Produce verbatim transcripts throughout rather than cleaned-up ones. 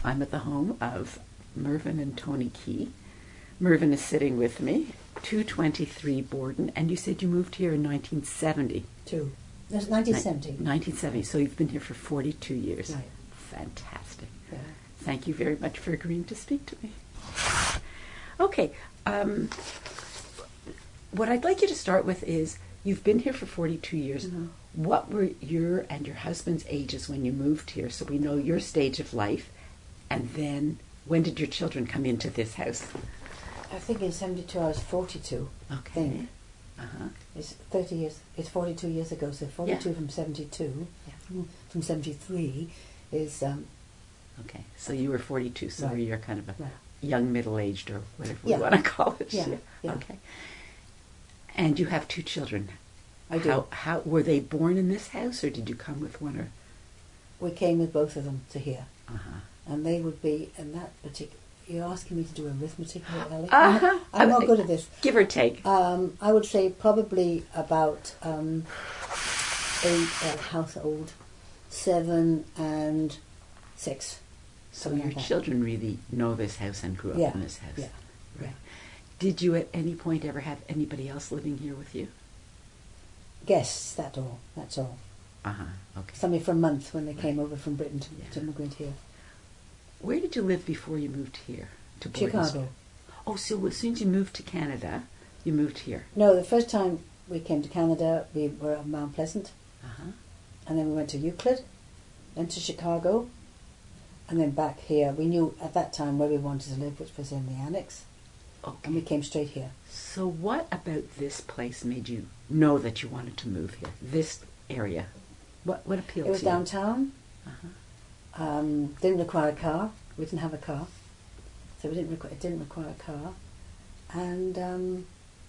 I'm at the home of Mervyn and Tony Key. Mervyn is sitting with me, two twenty-three Borden, and you said you moved here in nineteen seventy. Two. That's nineteen seventy. nineteen seventy, so you've been here for forty-two years. Right. Fantastic. Yeah. Thank you very much for agreeing to speak to me. Okay, um, what I'd like you to start with is, you've been here for forty-two years. Mm-hmm. What were your and your husband's ages when you moved here, so we know your stage of life? And then, when did your children come into this house? I think in seventy-two I was forty-two. Okay. I think. Uh-huh. It's thirty years, it's forty-two years ago, so forty-two Yeah. from seventy-two, Yeah. from seventy-three is, um, Okay, so you were forty-two, so Right. you're kind of a right. young middle-aged, or whatever Yeah. we want to call it. Yeah, yeah. Okay. And you have two children. I do. How, how were they born in this house, or did you come with one? Or We came with both of them to here, uh-huh. and they would be in that particular. You're asking me to do arithmetic here, Ellie? Uh-huh. I'm, I'm not good at this. Give or take. Um, I would say probably about um, eight uh, household, seven and six. So something your like that. children really know this house and grew up Yeah, in this house. yeah, Right. yeah. Did you at any point ever have anybody else living here with you? Guests, that's all. That's all. Uh-huh. Okay. Somebody for a month when they Right. came over from Britain to, Yeah. to immigrate here. Where did you live before you moved here? To Borden Chicago. Street? Oh, so as soon as you moved to Canada, you moved here. No, the first time we came to Canada, we were at Mount Pleasant, Uh-huh. and then we went to Euclid, then to Chicago, and then back here. We knew at that time where we wanted to live, which was in the annex, Okay. and we came straight here. So what about this place made you know that you wanted to move here? This area? What what appealed It was to you? downtown. Uh-huh. Um, didn't require a car. We didn't have a car, so we didn't requ- it didn't require a car, and um,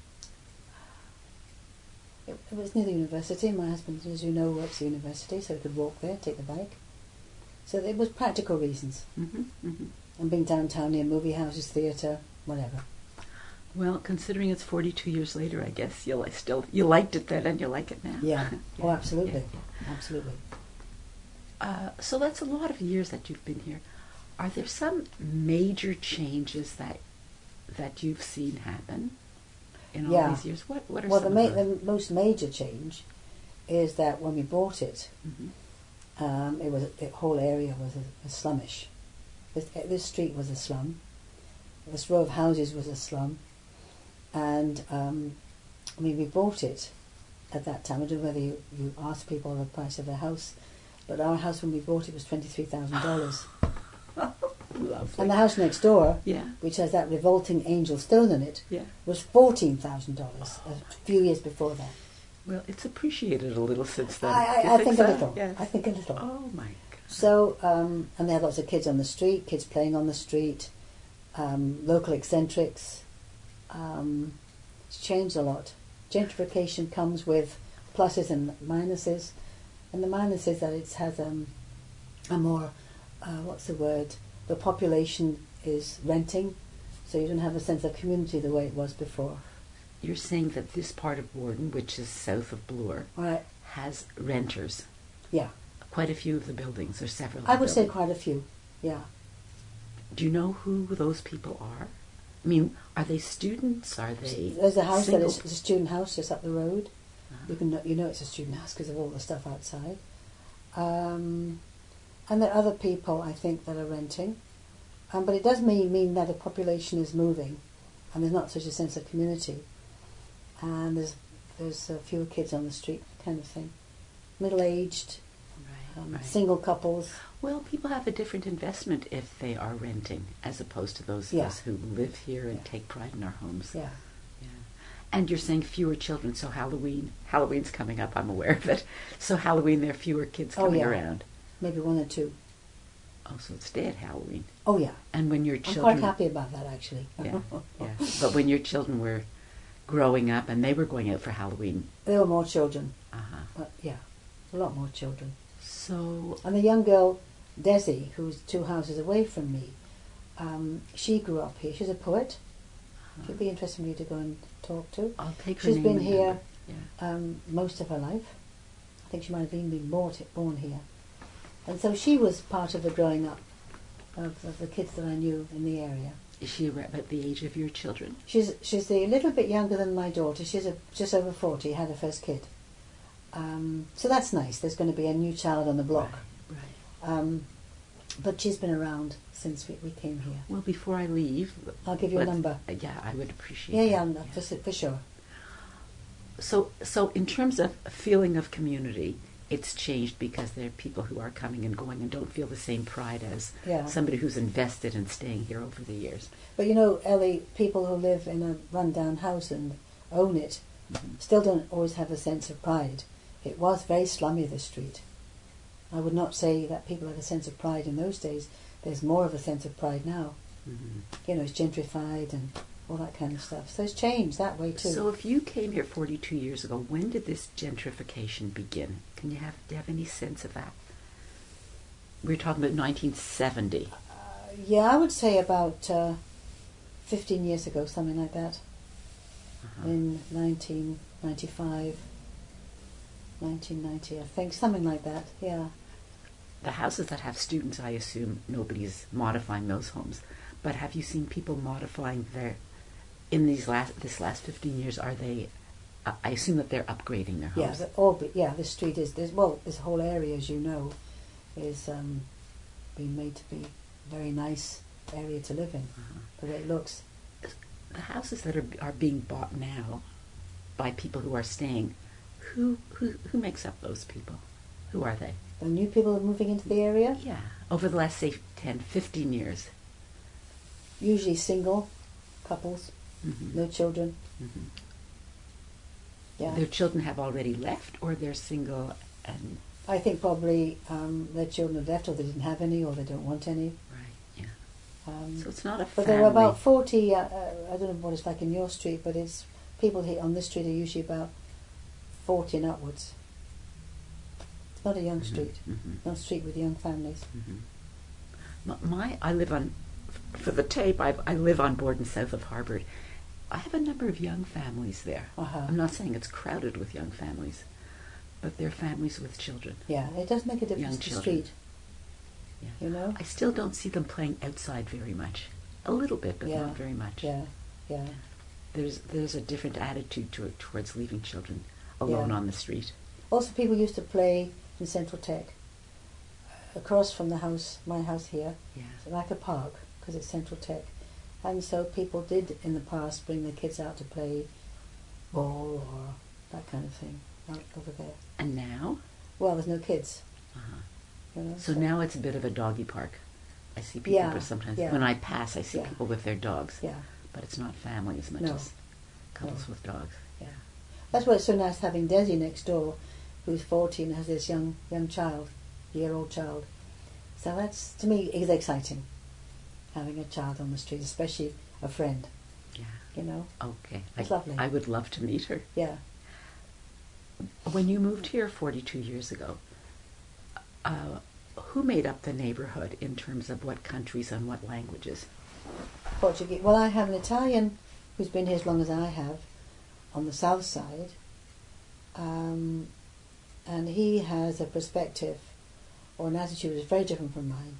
it, it was near the university. My husband, as you know, works at the university, so we could walk there, take the bike. So it was practical reasons, Mm-hmm, mm-hmm. and being downtown near movie houses, theatre, whatever. Well, considering it's forty-two years later, I guess you li- still you liked it then and you like it now. Yeah. Oh, absolutely, Yeah. absolutely. Uh, so that's a lot of years that you've been here. Are there some major changes that that you've seen happen in all Yeah. these years? What what are Well, the, some ma- of them? the most major change is that when we bought it, Mhm. um, it was the whole area was a, a slumish. This, this street was a slum. This row of houses was a slum, and um, I mean, we bought it at that time. I don't know whether you, you asked people the price of a house, but our house when we bought it was twenty-three thousand dollars. Lovely. And the house next door, Yeah, which has that revolting angel stone in it, yeah. was fourteen thousand dollars a few years before that. Well, it's appreciated a little since then. I, Do you I, I think think so? a little. Yes. I think a little. Oh my God. So, um, and they had lots of kids on the street, kids playing on the street, um, local eccentrics. Um, it's changed a lot. Gentrification comes with pluses and minuses, and the minus is that it has um, a more, uh, what's the word, the population is renting, so you don't have a sense of community the way it was before. You're saying that this part of Borden, which is south of Bloor, Right? has renters. Yeah. Quite a few of the buildings, or several. of I the would say buildings. quite a few, yeah. Do you know who those people are? I mean, are they students? Are they There's a house single? that is it's a student house just up the road. Uh-huh. You can know, you know it's a student house because of all the stuff outside. Um, and there are other people, I think, that are renting. Um, but it does mean, mean that the population is moving and there's not such a sense of community. And there's there's uh, fewer kids on the street, kind of thing. Middle-aged, Right, um, right. single couples. Well, people have a different investment if they are renting, as opposed to those Yeah. of us who live here and Yeah. take pride in our homes. Yeah. Yeah. And you're saying fewer children, so Halloween, Halloween's coming up, I'm aware of it. So Halloween, there are fewer kids Oh, coming yeah. around. Maybe one or two. Oh, so it's dead Halloween. Oh, yeah. And when your I'm children... quite happy about that, actually. Yeah, yeah. But when your children were growing up and they were going out for Halloween, There were more children. uh-huh. But, yeah, a lot more children. So, And the young girl, Desi, who's two houses away from me, um, she grew up here. She's a poet. She'd be interesting for you to go and talk to. I'll take her She's name been and here number. Yeah. um, most of her life. I think she might have even been born, born here. And so she was part of the growing up of, of the kids that I knew in the area. Is she about the age of your children? She's she's a little bit younger than my daughter. She's a, just over forty, had her first kid. Um, so that's nice. There's going to be a new child on the block. Right, right. Um, but she's been around since we, we came here. Well, before I leave... I'll give you a number. Uh, yeah, I would appreciate Yeah, that. yeah, no, for, for sure. So, so in terms of a feeling of community, it's changed because there are people who are coming and going and don't feel the same pride as Yeah. somebody who's invested in staying here over the years. But you know, Ellie, people who live in a run-down house and own it Mhm. still don't always have a sense of pride. It was very slummy, this street. I would not say that people had a sense of pride in those days. There's more of a sense of pride now. Mhm. You know, it's gentrified and all that kind of stuff. So it's changed that way too. So if you came here forty-two years ago, when did this gentrification begin? Can you have, do you have any sense of that? We're talking about nineteen seventy. Uh, yeah, I would say about uh, fifteen years ago, something like that. Uh-huh. In nineteen ninety-five, nineteen ninety, I think, something like that, yeah. The houses that have students, I assume nobody's modifying those homes. But have you seen people modifying their, in these last this last fifteen years, are they, uh, I assume that they're upgrading their Yeah, homes? the, all, but yeah, this street is, this, well, this whole area, as you know, is um, being made to be a very nice area to live in, Uh-huh. the way it looks. The houses that are are being bought now by people who are staying, who who who makes up those people? Who are they? The new people moving into the area, Yeah, over the last, say, ten, fifteen years. usually single couples, Mhm. no children, Mhm. yeah. Their children have already left, or they're single and... I think probably um, their children have left, or they didn't have any, or they don't want any. Right, yeah. Um, So it's not a But family. there are about forty, uh, uh, I don't know what it's like in your street, but it's people here on this street are usually about forty and upwards. It's not a young Mhm, street, mhm, not a street with young families. mhm. My, my, I live on, for the tape, I, I live on Borden south of Harvard. I have a number of young families there. Uh-huh. I'm not saying it's crowded with young families, but they're families with children. Yeah, it does make a difference Young to the children. street, Yeah. you know? I still don't see them playing outside very much. A little bit, but Yeah, not very much. Yeah, yeah. There's there's a different attitude to it towards leaving children alone Yeah. on the street. Also, people used to play in Central Tech, across from the house, my house here, Yeah. it's like a park, because it's Central Tech. And so people did, in the past, bring their kids out to play ball or that kind of thing out over there. And now? Well, there's no kids, Uh-huh. you know. So now it's a bit of a doggy park. I see people, Yeah, but sometimes yeah. when I pass, I see Yeah. people with their dogs. Yeah, But it's not family as much No. as couples No. with dogs. yeah. That's why it's so nice having Desi next door, who's fourteen and has this young young child, year-old child. So that's, to me, is exciting, having a child on the street, especially a friend, Yeah. you know. Okay. It's I, lovely. I would love to meet her. Yeah. When you moved here forty-two years ago, uh, who made up the neighborhood in terms of what countries and what languages? Portuguese. Well, I have an Italian who's been here as long as I have, on the south side, um, and he has a perspective or an attitude that's very different from mine.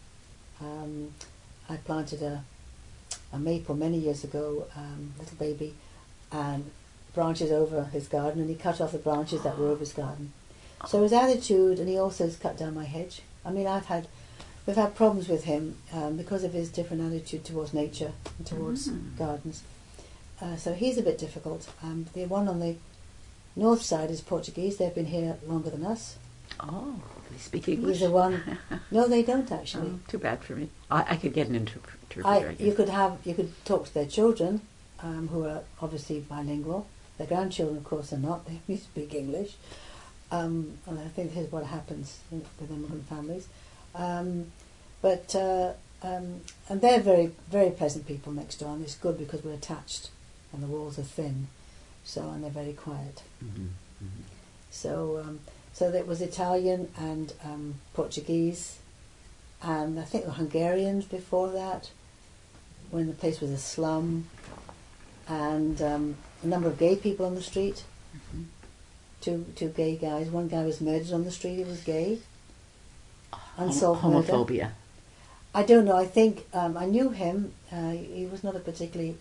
Um, I planted a, a maple many years ago, um, little baby, and branches over his garden, and he cut off the branches that were over his garden. So his attitude, and he also has cut down my hedge. I mean, I've had, we've had problems with him um, because of his different attitude towards nature and towards Mm. gardens. Uh, so he's a bit difficult. Um, the one on the north side is Portuguese. They've been here longer than us. Oh, they speak English? He's the one. No, they don't actually. Oh, too bad for me. I, I could get an interpreter. I, I guess. you could have, you could talk to their children, um, who are obviously bilingual. Their grandchildren, of course, are not. They speak English. Um, and I think this is what happens in, with immigrant families. Um, but uh, um, and they're very, very pleasant people next door, and it's good because we're attached, and the walls are thin, so and they're very quiet. Mhm, mhm. So, um, so there was Italian and um, Portuguese, and I think the Hungarians before that, when the place was a slum, and um, a number of gay people on the street. Mhm. Two two gay guys. One guy was murdered on the street. He was gay. Hom- Unsolved murder. homophobia. I don't know. I think um, I knew him. Uh, he was not a particularly.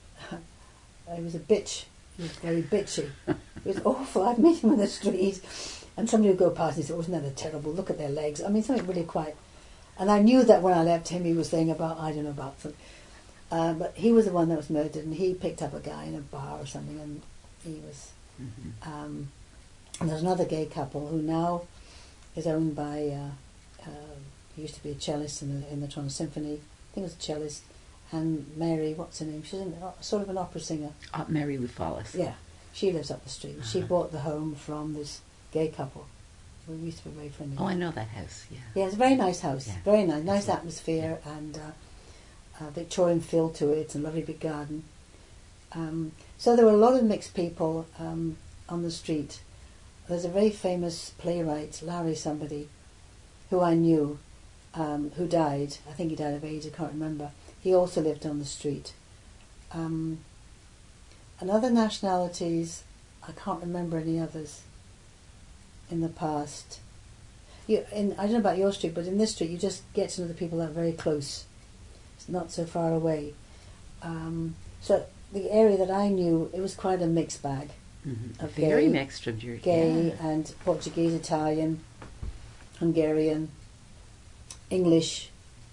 He was a bitch. He was very bitchy. It was awful. I'd meet him in the street, and somebody would go past and say, "Oh, isn't that a terrible? Look at their legs." I mean, something really quite. And I knew that when I left him, he was saying about I don't know about some. Uh, but he was the one that was murdered, and he picked up a guy in a bar or something, and he was. Mm-hmm. Um, and there's another gay couple who now is owned by. Uh, uh, he used to be a cellist in the in the Toronto Symphony. I think it was a cellist. And Mary, what's her name? She's an, sort of an opera singer. Uh, Mary Lou Follis. Yeah, she lives up the street. Uh-huh. She bought the home from this gay couple. We used to be very friendly. Oh, I know that house. Yeah. Yeah, it's a very nice house. Yeah. Very nice, nice atmosphere, yeah. and uh, a Victorian feel to it, and a lovely big garden. Um, so there were a lot of mixed people um, on the street. There's a very famous playwright, Larry somebody, who I knew, um, who died. I think he died of AIDS. I can't remember. He also lived on the street. Um, and other nationalities, I can't remember any others in the past. You, in, I don't know about your street, but in this street you just get to know the people that are very close. It's not so far away. Um, so the area that I knew, it was quite a mixed bag. Mm-hmm. Of Very gay, mixed from your gay yeah. and Portuguese, Italian, Hungarian, English.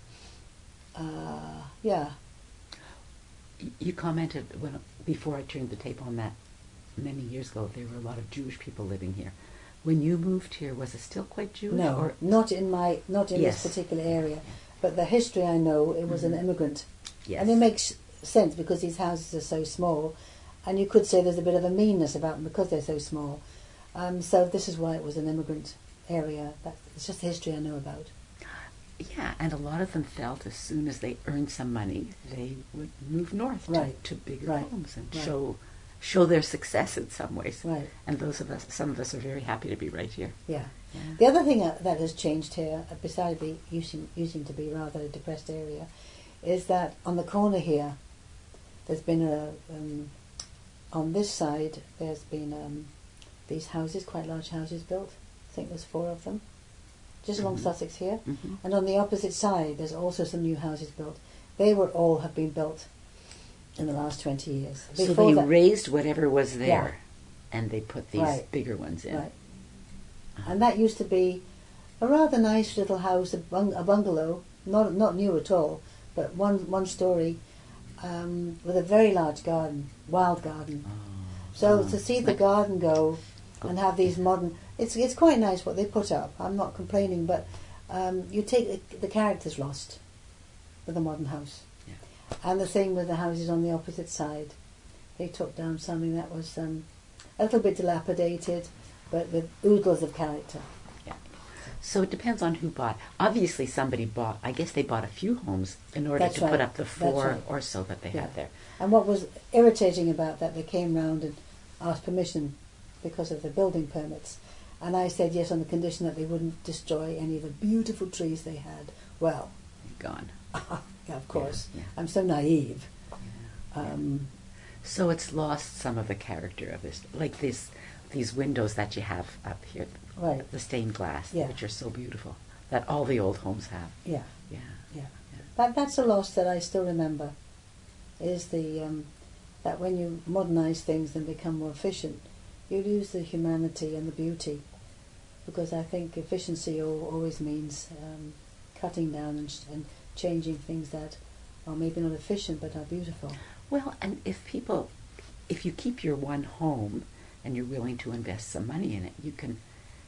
Uh, yeah. You commented when before I turned the tape on that many years ago. There were a lot of Jewish people living here. When you moved here, was it still quite Jewish? No, or? not in my not in Yes. this particular area. But the history I know, it was mm-hmm. an immigrant, Yes. and it makes sense because these houses are so small, and you could say there's a bit of a meanness about them because they're so small. Um, so this is why it was an immigrant area. That, it's just the history I know about. Yeah, and a lot of them felt as soon as they earned some money, they would move north right. to, to bigger right. homes and right. show show their success in some ways. Right. And those of us, some of us, are very happy to be right here. Yeah. yeah. The other thing uh, that has changed here, uh, besides the using using to be rather a depressed area, is that on the corner here, there's been a um, on this side there's been um, these houses, quite large houses built. I think there's four of them. Just along mm-hmm. Sussex here, mm-hmm. and on the opposite side there's also some new houses built. They were all have been built in the last twenty years. So Before they that, raised whatever was there, yeah. and they put these right. bigger ones in. Right. Uh-huh. And that used to be a rather nice little house, a, bung- a bungalow, not not new at all, but one one story, um, with a very large garden, wild garden. Oh. So oh. to see the garden go and have these modern, it's it's quite nice what they put up. I'm not complaining, but um, you take the, the characters lost with a modern house, yeah. and the same with the houses on the opposite side. They took down something that was um, a little bit dilapidated, but with oodles of character. Yeah. So it depends on who bought. Obviously, somebody bought. I guess they bought a few homes in order That's to right. put up the four right. or so that they Yeah. had there. And what was irritating about that, they came round and asked permission because of the building permits. And I said yes on the condition that they wouldn't destroy any of the beautiful trees they had. Well, Gone. yeah, of course. Yeah, yeah. I'm so naive. Yeah, Um, So it's lost some of the character of this, like this, these windows that you have up here, Right. the stained glass, Yeah. which are so beautiful, that all the old homes have. yeah, Yeah. yeah. Yeah. That that's a loss that I still remember. Is the um, that when you modernise things and become more efficient, you lose the humanity and the beauty, because I think efficiency al- always means um, cutting down and, sh- and changing things that are maybe not efficient but are beautiful. Well, and if people, if you keep your one home and you're willing to invest some money in it, you can,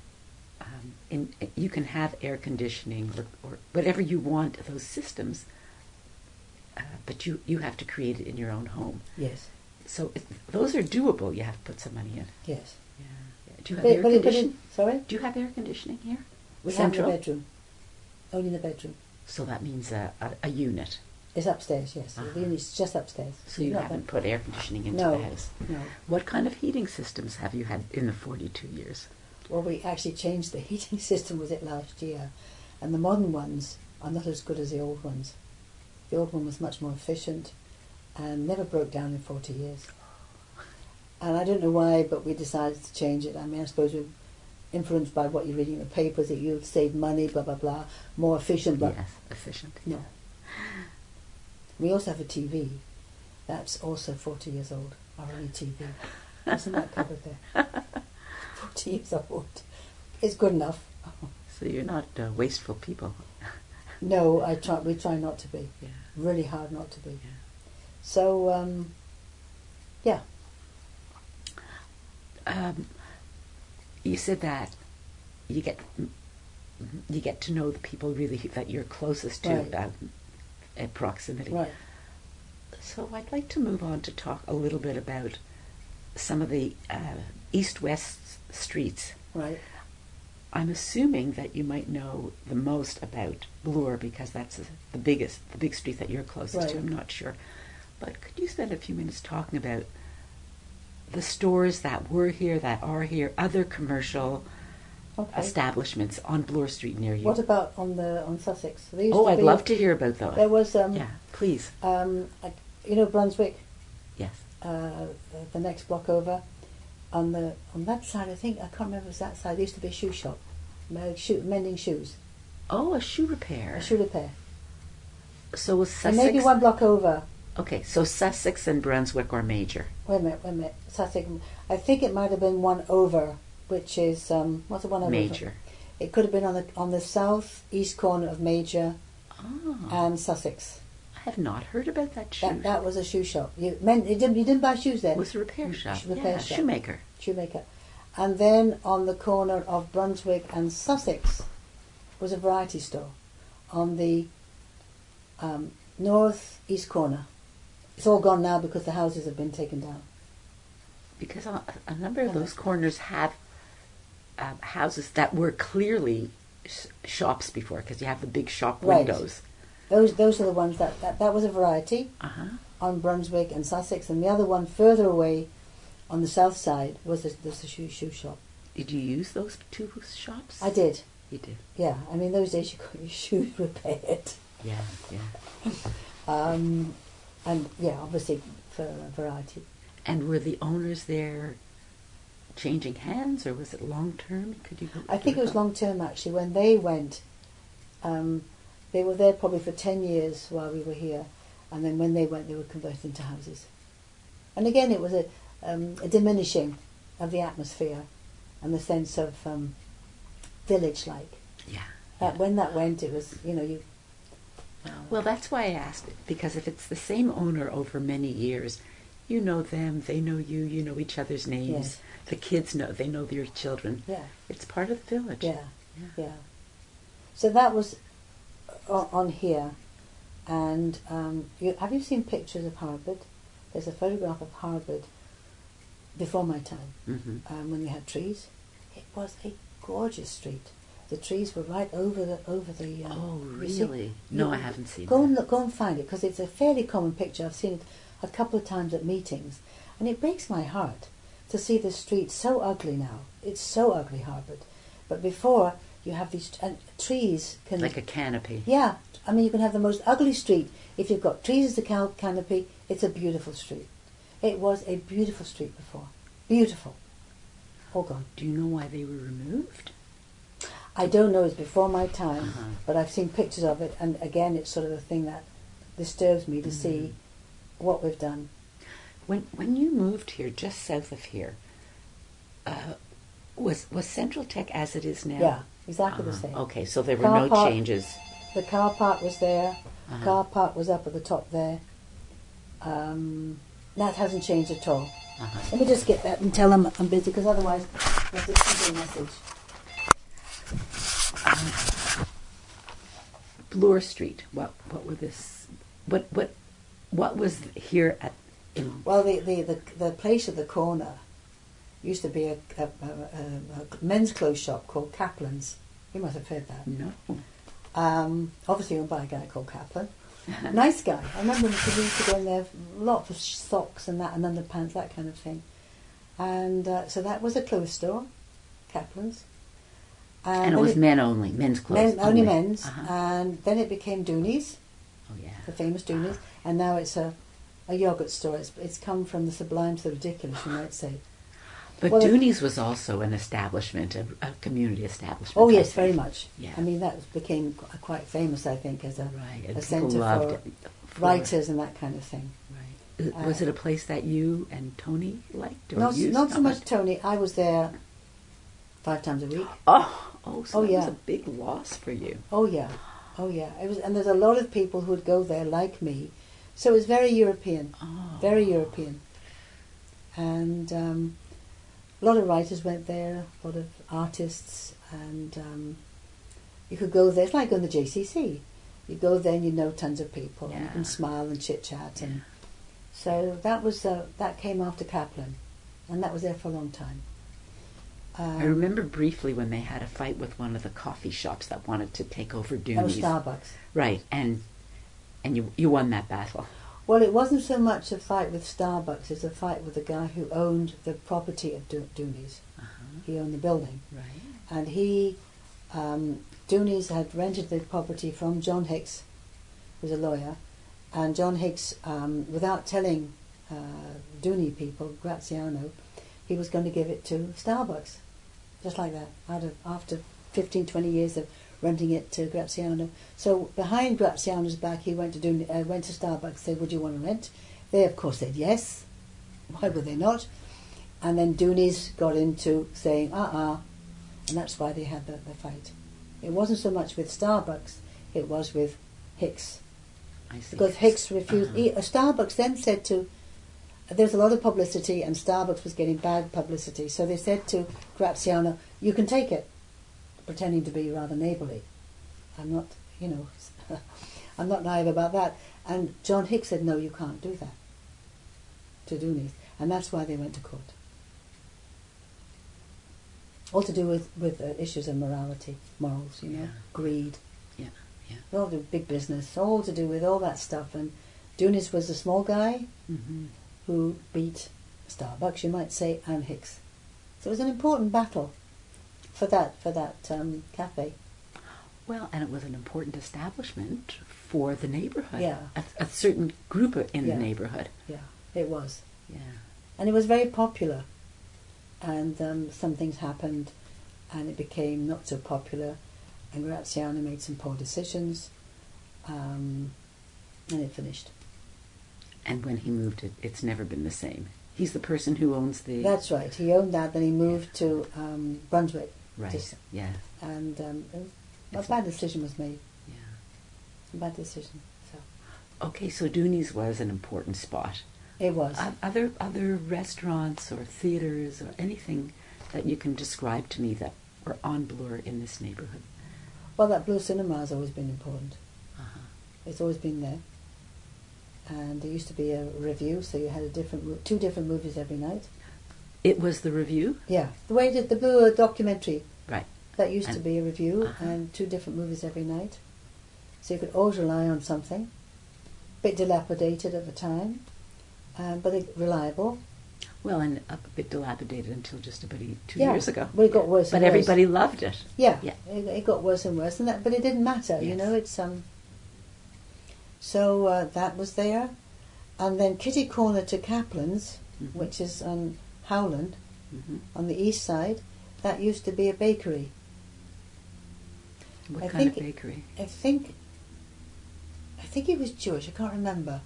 um, in, you can have air conditioning or, or whatever you want, those systems, uh, but you, you have to create it in your own home. Yes, So it, those are doable. You have to put some money in. yes. Yeah. yeah. Do you have But, air but, it, but conditioning? it, sorry? Do you have air conditioning here? We Central? have in the bedroom. Only in the bedroom. So that means a, a, a unit. It's upstairs, yes. Uh-huh. The unit's just upstairs. So you Not haven't that- put air conditioning into No. the house. No. What kind of heating systems have you had in the forty-two years? Well, we actually changed the heating system, was it last year? And the modern ones are not as good as the old ones. The old one was much more efficient and never broke down in forty years. And I don't know why, but we decided to change it. I mean, I suppose we influenced by what you're reading in the papers, that you'll save money, blah, blah, blah, more efficient. But Yes, efficient. no. We also have a T V. That's also forty years old, our only T V. Isn't that covered there? forty years old. It's good enough. So you're not uh, wasteful people. No, I try. We try not to be. Yeah. Really hard not to be. Yeah. So, um, yeah. Um, you said that you get you get to know the people really that you're closest to, Right. um, at proximity. Right. So I'd like to move on to talk a little bit about some of the uh, east-west streets. Right. I'm assuming that you might know the most about Bloor because that's the biggest, the big street that you're closest to. Right. I'm not sure. But could you spend a few minutes talking about the stores that were here, that are here, other commercial Okay. establishments on Bloor Street near you? What about on the on Sussex? There used Oh, to I'd be- love to hear about those. There was, um, Yeah, please. um, like, you know, Brunswick, Yes. uh, the, the next block over, on the on that side. I think I can't remember if it was that side. There used to be a shoe shop, uh, shoe, mending shoes, Oh, a shoe repair. a shoe repair. So was And Sussex. maybe one block over. Okay, so Sussex and Brunswick are major. Wait a minute, wait a minute. Sussex. I think it might have been one over, which is um, what's the one over? Major. It could have been on the on the south east corner of Major Oh, and Sussex. I have not heard about that shoe. That that was a shoe shop. You men, you didn't you didn't buy shoes then? It was a repair shop. Repair yeah, shop. shoemaker. Shoemaker. And then on the corner of Brunswick and Sussex was a variety store on the um, north east corner. It's all gone now because the houses have been taken down. Because a, a number of those corners have uh, houses that were clearly sh- shops before, because you have the big shop Right. windows. Those those are the ones that that, that was a variety Uh huh. on Brunswick and Sussex, and the other one further away on the south side was the, was the shoe shoe shop. Did you use those two shops? I did. You did. Yeah, I mean those days you got your shoes repaired. Yeah, yeah. Um, and yeah, obviously for a variety. And were the owners there changing hands, or was it long term? Could you? I think it was long term actually. When they went, um, they were there probably for ten years while we were here, and then when they went, they were converted into houses. And again, it was a, um, a diminishing of the atmosphere and the sense of um, village-like. Yeah. That yeah. when that went, it was you know you. Uh, Well, that's why I asked it, because if it's the same owner over many years, you know them, they know you, you know each other's names. Yes. The kids know, they know their children. yeah, It's part of the village. yeah, Yeah. yeah. So that was on, on here, and um, you, have you seen pictures of Harvard? There's a photograph of Harvard before my time, Mm-hmm. um, when we had trees. It was a gorgeous street. The trees were right over the over the. Um, Oh, you see- really? No, you- I haven't seen Go that. and look, go and find it because it's a fairly common picture. I've seen it a couple of times at meetings, and it breaks my heart to see the street so ugly now. It's so ugly, Harvard. But before you have these and trees can Like a canopy. yeah. I mean, you can have the most ugly street if you've got trees as a cal- canopy. It's a beautiful street. It was a beautiful street before. Beautiful. All gone. Do you know why they were removed? I don't know. It's before my time, Uh-huh. but I've seen pictures of it, and again, it's sort of a thing that disturbs me to Mm-hmm. see what we've done. When when you moved here, just south of here, uh, was was Central Tech as it is now? Yeah, exactly the Uh-huh. same. Okay, so there were Car no park. changes. The car park was there. Uh-huh. Car park was up at the top there. Um, that hasn't changed at all. Uh-huh. Let me just get that and tell them I'm busy, because otherwise that's a simple message. Bloor Street. What what were this? What what what was here at? In, Well, the, the, the, the place at the corner used to be a, a, a, a, a men's clothes shop called Kaplan's. You must have heard that. no. Um, obviously owned by a guy called Kaplan. Nice guy. I remember because we used to go in there, lots of socks and that, and underpants, that kind of thing. And uh, so that was a clothes store, Kaplan's. And it then was men only, men's clothes. men, only men's. Uh-huh. And then it became Dooney's, Oh yeah. the famous Dooney's, and now it's a, a yogurt store. It's, it's come from the sublime to the ridiculous, you might say. But Well, Dooney's was also an establishment, a, a community establishment. Oh I yes, think. very much. Yeah. I mean, that became qu- quite famous, I think, as a, Right, and a people centre loved for it. For- writers and that kind of thing. Right. Uh, was Uh, it a place that you and Tony liked? Or Not, used? not so much much? Tony. I was there five times a week. Oh, oh, so Oh, that was yeah. a big loss for you. Oh yeah, oh yeah. It was, and there's a lot of people who would go there like me, so it was very European, Oh. very European, and um, a lot of writers went there, a lot of artists, and um, you could go there. It's like going to the J C C. You go there and you know tons of people, and you Yeah. can smile and chit chat, and Yeah. so that was uh, that came after Kaplan, and that was there for a long time. Um, I remember briefly when they had a fight with one of the coffee shops that wanted to take over that was Dooney's. Starbucks. Right, and and you you won that battle. Well, it wasn't so much a fight with Starbucks as a fight with the guy who owned the property of Do- Dooney's. Uh-huh. He owned the building. Right. And he, um, Dooney's had rented the property from John Hicks, who's a lawyer, and John Hicks, um, without telling uh, Dooney people, Graziano, he was going to give it to Starbucks, just like that, out of after fifteen, twenty years of renting it to Graziano. So behind Graziano's back, he went to Dooney, uh, went to Starbucks, said, "Would you want to rent?" They, of course, said yes. Why would they not? And then Dooney's got into saying, uh-uh, and that's why they had the, the fight. It wasn't so much with Starbucks, it was with Hicks. I see. Because Hicks refused. Uh-huh. He, uh, Starbucks then said to, there's a lot of publicity and Starbucks was getting bad publicity, so they said to Graziano, "You can take it," pretending to be rather neighbourly. I'm not, you know, I'm not naive about that. And John Hicks said, "No, you can't do that," to Dooney's. And that's why they went to court. All to do with, with uh, issues of morality, morals, you know, Yeah. greed. Yeah, yeah. All to big business, all to do with all that stuff. And Dooney's was a small guy Mm-hmm. who beat Starbucks, you might say, and Hicks. So it was an important battle for that for that um, cafe. Well, and it was an important establishment for the neighborhood. Yeah. A, a certain group in Yeah. the neighborhood. Yeah, it was. Yeah. And it was very popular. And um, some things happened and it became not so popular. And Graziano made some poor decisions. Um, and it finished. And when he moved it, it's never been the same. He's the person who owns the... That's right. He owned that, then he moved to um, Brunswick. Right, Just- yeah. And um, a It's bad decision was made. Yeah. A bad decision. So Okay, so Dooney's was an important spot. it was. O- Other other restaurants or theaters or anything that you can describe to me that were on Bloor in this neighborhood? Well, that Blue Cinema has always been important. Uh-huh. It's always been there. And there used to be a review, so you had a different, mo- two different movies every night. It was the Review? Yeah, the way did the Blue documentary. Right. That used to And- be a review, uh-huh. and two different movies every night. So you could always rely on something. Bit dilapidated at the time, um, but it, reliable. Well, and a bit dilapidated until just about e- two Yeah, years ago. well, it got worse But and worse. everybody loved it. Yeah, Yeah. It, it got worse and worse, and that, but it didn't matter. You Yes. know, it's um. So uh, that was there, and then Kitty Corner to Kaplan's, Mhm. which is on Howland, Mhm. on the east side. That used to be a bakery. What I kind of think- bakery? I think. I think he was Jewish. I can't remember.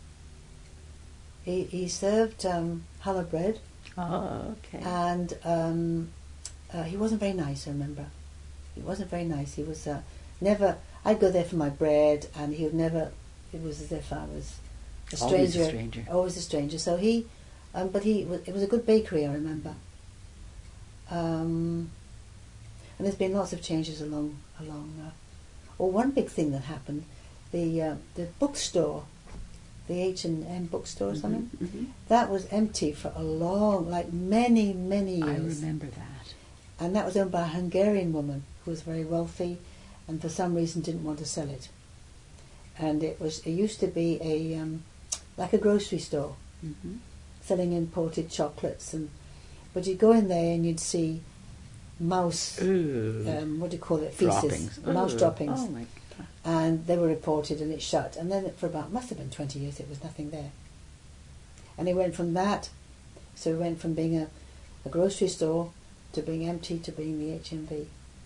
He he served um, challah bread, Oh, okay. and um, uh, he wasn't very nice. I remember. He wasn't very nice. He was uh, never. I'd go there for my bread, and he would never. It was as if I was a stranger. Always a stranger. Always a stranger. So he, um, but he. It was a good bakery. I remember. Um, and there's been lots of changes along along. Uh, well, one big thing that happened, the uh, the bookstore, the H and M bookstore or something, Mhm, mhm. that was empty for a long, like many many I years. remember that. And that was owned by a Hungarian woman who was very wealthy, and for some reason didn't want to sell it. And it was it used to be a um, like a grocery store, Mm-hmm. selling imported chocolates, and but you'd go in there and you'd see mouse, Ooh. um, what do you call it, feces, droppings. mouse Ooh. droppings, Oh my God. and they were reported and it shut. And then for about must have been twenty years, it was nothing there. And it went from that, so it went from being a a grocery store to being empty to being the H M V.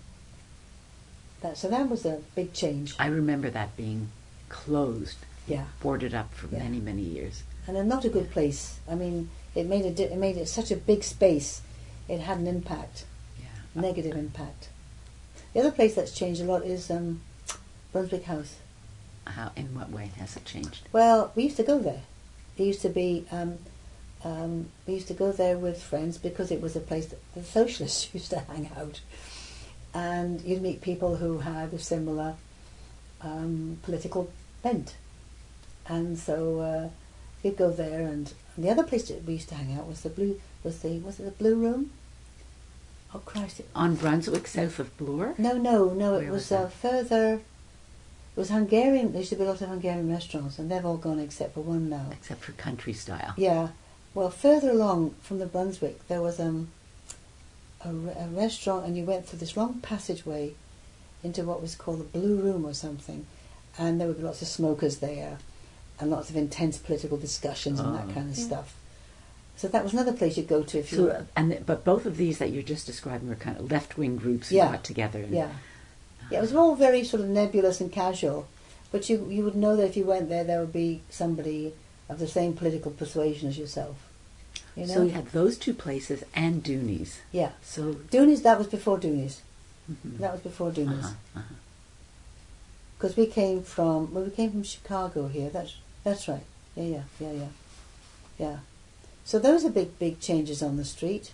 That, so that was a big change. I remember that being closed, Yeah. boarded up for Yeah. many, many years. And a not a good place. I mean, it made it, it made it such a big space. It had an impact, Yeah. negative impact. The other place that's changed a lot is um, Brunswick House. How? In what way has it changed? Well, we used to go there. It used to be. Um, um, we used to go there with friends because it was a place that the socialists used to hang out, and you'd meet people who had a similar um, political bent, and so uh, you'd go there. And, and the other place that we used to hang out was the blue. Was the was it the Blue Room? Oh Christ! It, On Brunswick, south of Bloor? no, no, no. Where It was was, uh, that? further. It was Hungarian. There used to be a lot of Hungarian restaurants, and they've all gone except for one now. Except for country style. Yeah. Well, further along from the Brunswick, there was um, a, re- a restaurant, and you went through this long passageway into what was called the Blue Room or something, and there would be lots of smokers there, and lots of intense political discussions and that Oh. kind of Yeah. stuff. So that was another place you'd go to if you. So, were, uh, and th- but both of these that you're just describing were kind of left-wing groups who Yeah. got together. And, yeah. Yeah, it was all very sort of nebulous and casual, but you you would know that if you went there, there would be somebody of the same political persuasion as yourself. You know? So you had those two places and Dooney's. Yeah. So Dooney's, that was before Dooney's. mhm. That was before Dooney's. Uh-huh, uh-huh. Because we came from, well, we came from Chicago here. That's that's right. Yeah, yeah, yeah, yeah, yeah. So those are big, big changes on the street.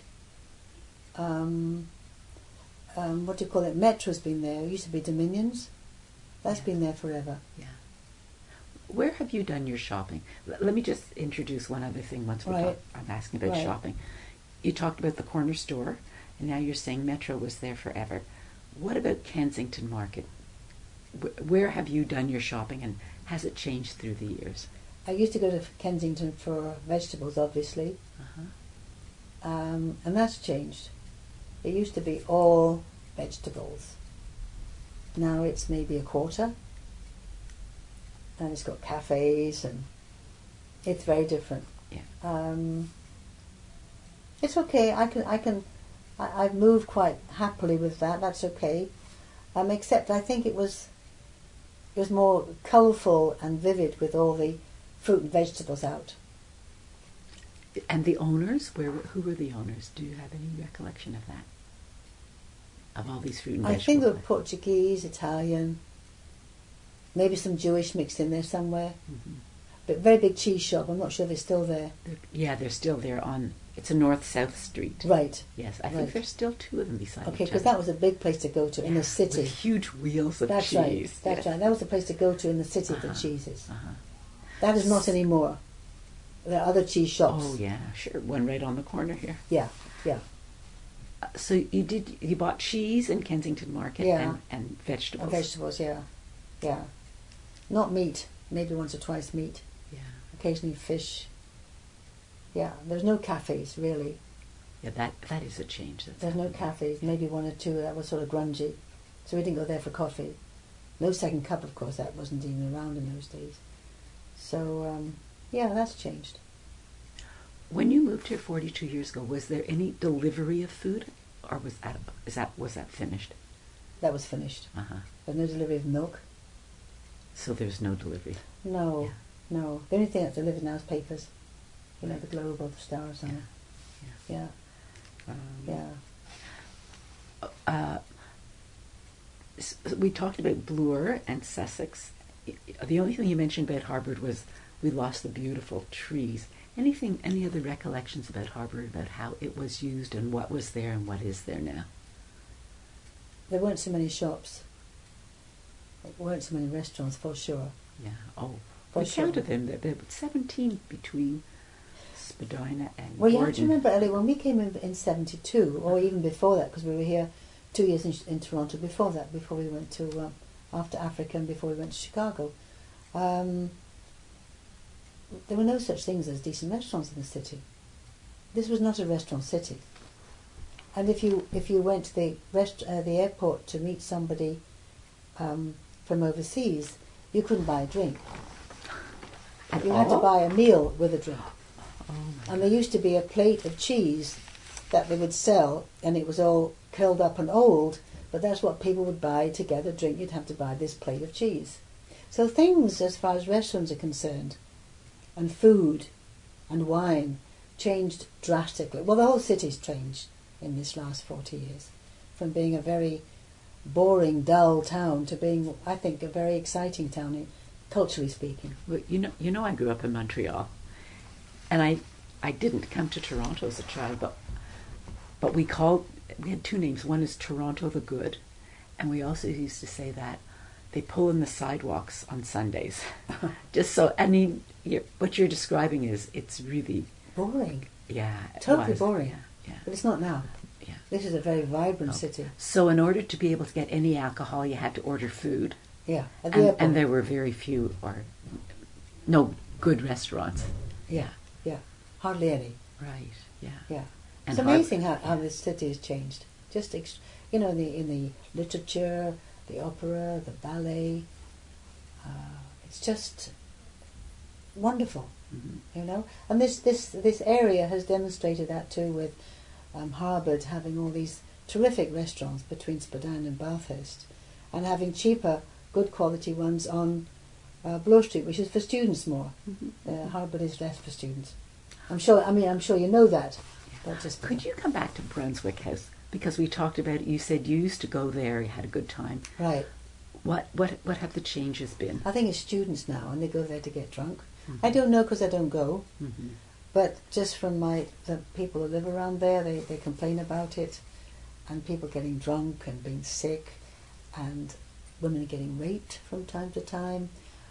Um, um, what do you call it? Metro's been there. It used to be Dominions. That's Yeah. been there forever. Yeah. Where have you done your shopping? L- let me just introduce one other thing once we Right. talk. I'm asking about Right. shopping. You talked about the corner store, and now you're saying Metro was there forever. What about Kensington Market? Wh- Where have you done your shopping, and has it changed through the years? I used to go to Kensington for vegetables, obviously, Uh-huh. um, and that's changed. It used to be all vegetables. Now it's maybe a quarter, and it's got cafes, and it's very different. Yeah. Um, it's okay. I can, I can, I, I've moved quite happily with that. That's okay. Um, except I think it was, it was more colourful and vivid with all the fruit and vegetables out. And the owners, where were- who were the owners? Do you have any recollection of that? Of all these fruit and I vegetables? think they were Portuguese, Italian, maybe some Jewish mixed in there somewhere. Mhm. But very big cheese shop. I'm not sure they're still there. They're- yeah, they're still there on. It's a north-south street. Right. Yes, I Right. think there's still two of them beside Okay, each because other. that was a big place to go to in the city. With huge wheels of That's cheese. right. That's yes. right. That was the place to go to in the city for Uh-huh. cheeses. Uh-huh. That is not anymore. There are other cheese shops. Oh yeah, sure. One right on the corner here. Yeah, yeah. Uh, so you did. You bought cheese in Kensington Market Yeah. and, and vegetables. And vegetables, yeah, yeah. Not meat. Maybe once or twice meat. Yeah. Occasionally fish. Yeah. There's no cafes really. Yeah. That that is a change. That's There's no happened. cafes. Maybe one or two that was sort of grungy. So we didn't go there for coffee. No second cup, of course. That wasn't even around in those days. So um, yeah, that's changed. When you moved here forty-two years ago, was there any delivery of food, or was that is that was that finished? That was finished. Uh huh. There's no delivery of milk. So there's no delivery. No, Yeah. no. The only thing that's delivered now is papers. You know, Right. the Globe or the Star or something. Yeah, Um, yeah. Uh, s- we talked about Bloor and Sussex. Y- The only thing you mentioned about Harbour was we lost the beautiful trees. Anything, any other recollections about Harbour, about how it was used and what was there and what is there now? There weren't so many shops. There weren't so many restaurants, for sure. Yeah. Oh, For we sure. counted them. There there were seventeen between Spadina and Well, you Gordon. have to remember, Ellie, when we came in in seventy-two, or even before that, because we were here two years in, in Toronto before that, before we went to, um, after Africa and before we went to Chicago, um, there were no such things as decent restaurants in the city. This was not a restaurant city. And if you if you went to the rest, uh, the airport to meet somebody um, from overseas, you couldn't buy a drink. At You had to all? buy a meal with a drink. Oh my And there used to be a plate of cheese that they would sell, and it was all curled up and old, but that's what people would buy to get a drink. You'd have to buy this plate of cheese. So things, as far as restaurants are concerned, and food and wine, changed drastically. Well, the whole city's changed in this last forty years, from being a very boring, dull town to being, I think, a very exciting town, culturally speaking. Well, you know, you know, I grew up in Montreal, and I, I didn't come to Toronto as a child, but, but we called, we had two names. One is Toronto the Good, and we also used to say that they pull in the sidewalks on Sundays, just so. I mean, you're, what you're describing is it's really boring. Yeah, it totally was. boring. Yeah, yeah. But it's not now. Yeah. This is a very vibrant Oh. city. So, in order to be able to get any alcohol, you had to order food. Yeah, at the And, airport. and there were very few or no good restaurants. yeah, yeah, hardly any. Right. Yeah. Yeah, And it's har- amazing how, how this city has changed. Just ex- you know, in the in the literature, the opera, the ballet. Uh, it's just wonderful, Mhm. you know. And this this this area has demonstrated that too, with um, Harvard having all these terrific restaurants between Spadina and Bathurst, and having cheaper, good quality ones on uh, Bloor Street, which is for students more. Mhm. Uh, Harvard is less for students. I'm sure. I mean, I'm sure you know that. But just Could you come back to Brunswick House, because we talked about it? You said you used to go there. You had a good time. right? What what what have the changes been? I think it's students now, and they go there to get drunk. Mhm. I don't know because I don't go, Mhm. but just from my the people who live around there, they, they complain about it, and people getting drunk and being sick, and women getting raped from time to time,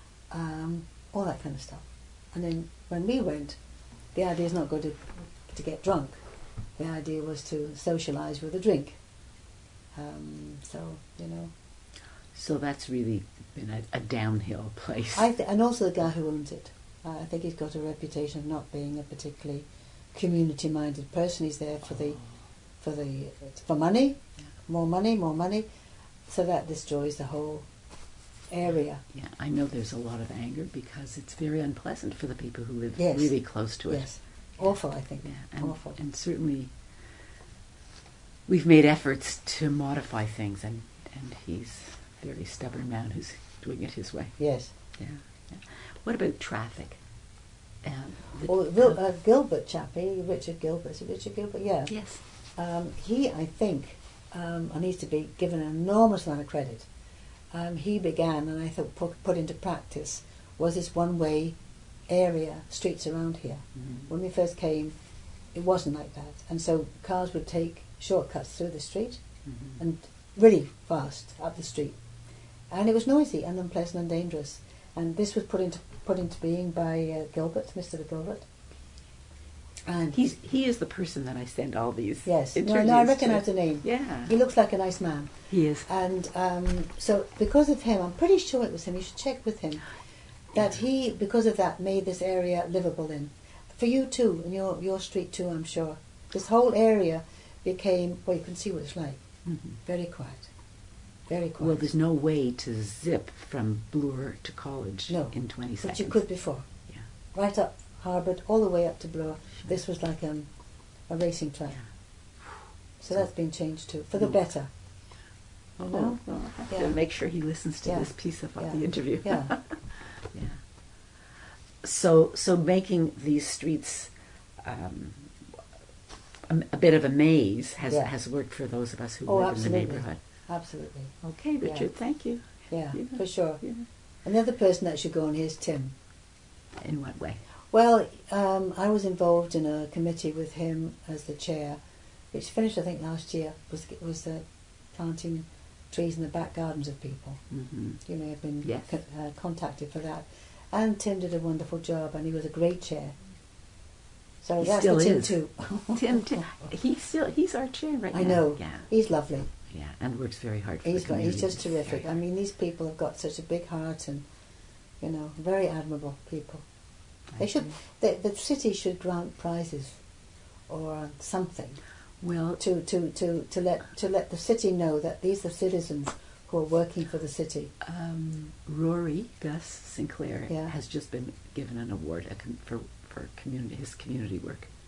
um, all that kind of stuff. And then when we went, the idea is not go to to get drunk. The idea was to socialise with a drink. Um, so you know. So that's really been a, a downhill place. I th- and also the guy who owns it. Uh, I think he's got a reputation of not being a particularly community-minded person. He's there for the, for the, for money, Yeah. more money, more money. So that destroys the whole area. Yeah, I know there's a lot of anger because it's very unpleasant for the people who live Yes. really close to it. Yes, awful. I think. Yeah, and, Awful. and certainly we've made efforts to modify things, and, and he's a very stubborn man who's doing it his way. Yes. Yeah. yeah. What about traffic? Um, the- Well, Vil- uh, Gilbert chappie, Richard Gilbert. Is it Richard Gilbert? Yeah. yes. Um, he, I think, um, and needs to be given an enormous amount of credit. Um, he began, and I thought put, put into practice, was this one-way area, streets around here. Mhm. When we first came, it wasn't like that, and so cars would take shortcuts through the street Mhm. and really fast up the street, and it was noisy and unpleasant and dangerous. And this was put into put into being by uh, Gilbert, Mister Gilbert. And He's he is the person that I send all these. yes, no, interviews no, I to. recognise the name. Yeah, He looks like a nice man. he is. And um, so because of him, I'm pretty sure it was him, you should check with him, that he, because of that, made this area livable in. For you too, and your, your street too, I'm sure. This whole area became, well, you can see what it's like. Mhm. Very quiet. Very quiet. Well, there's no way to zip from Bloor to college No, in twenty but seconds. you could before. Yeah. Right up Harvard, all the way up to Bloor. Sure. This was like um, a racing track. Yeah. So So- that's been changed too, for the Mm. better. You Oh, know? well, I'll have Yeah. to make sure he listens to Yeah. this piece of Yeah. the interview. Yeah. yeah. So, so making these streets um, a, a bit of a maze has Yeah. has worked for those of us who Oh, live absolutely. in the neighborhood. Absolutely. Okay, Richard, thank you. Yeah, Yeah. for sure. Yeah. Another person that should go on here is Tim. In what way? Well, um, I was involved in a committee with him as the chair, which finished I think last year. Was was uh, planting trees in the back gardens of people. Mm-hmm. You may have been Yes. co- uh, contacted for that, and Tim did a wonderful job, and he was a great chair. So He that's still for Tim is. too. Tim, Tim, he's still he's our chair right I now. know. Yeah, He's lovely. yeah, and works very hard for He's the got, community. he's just terrific. Very I mean, these people have got such a big heart, and you know, very admirable people. hard. They should. The, the city should grant prizes or something Well, to, to, to, to let to let the city know that these are citizens who are working for the city. um, Rory Gus Sinclair Yeah. has just been given an award a con- for for community his community work.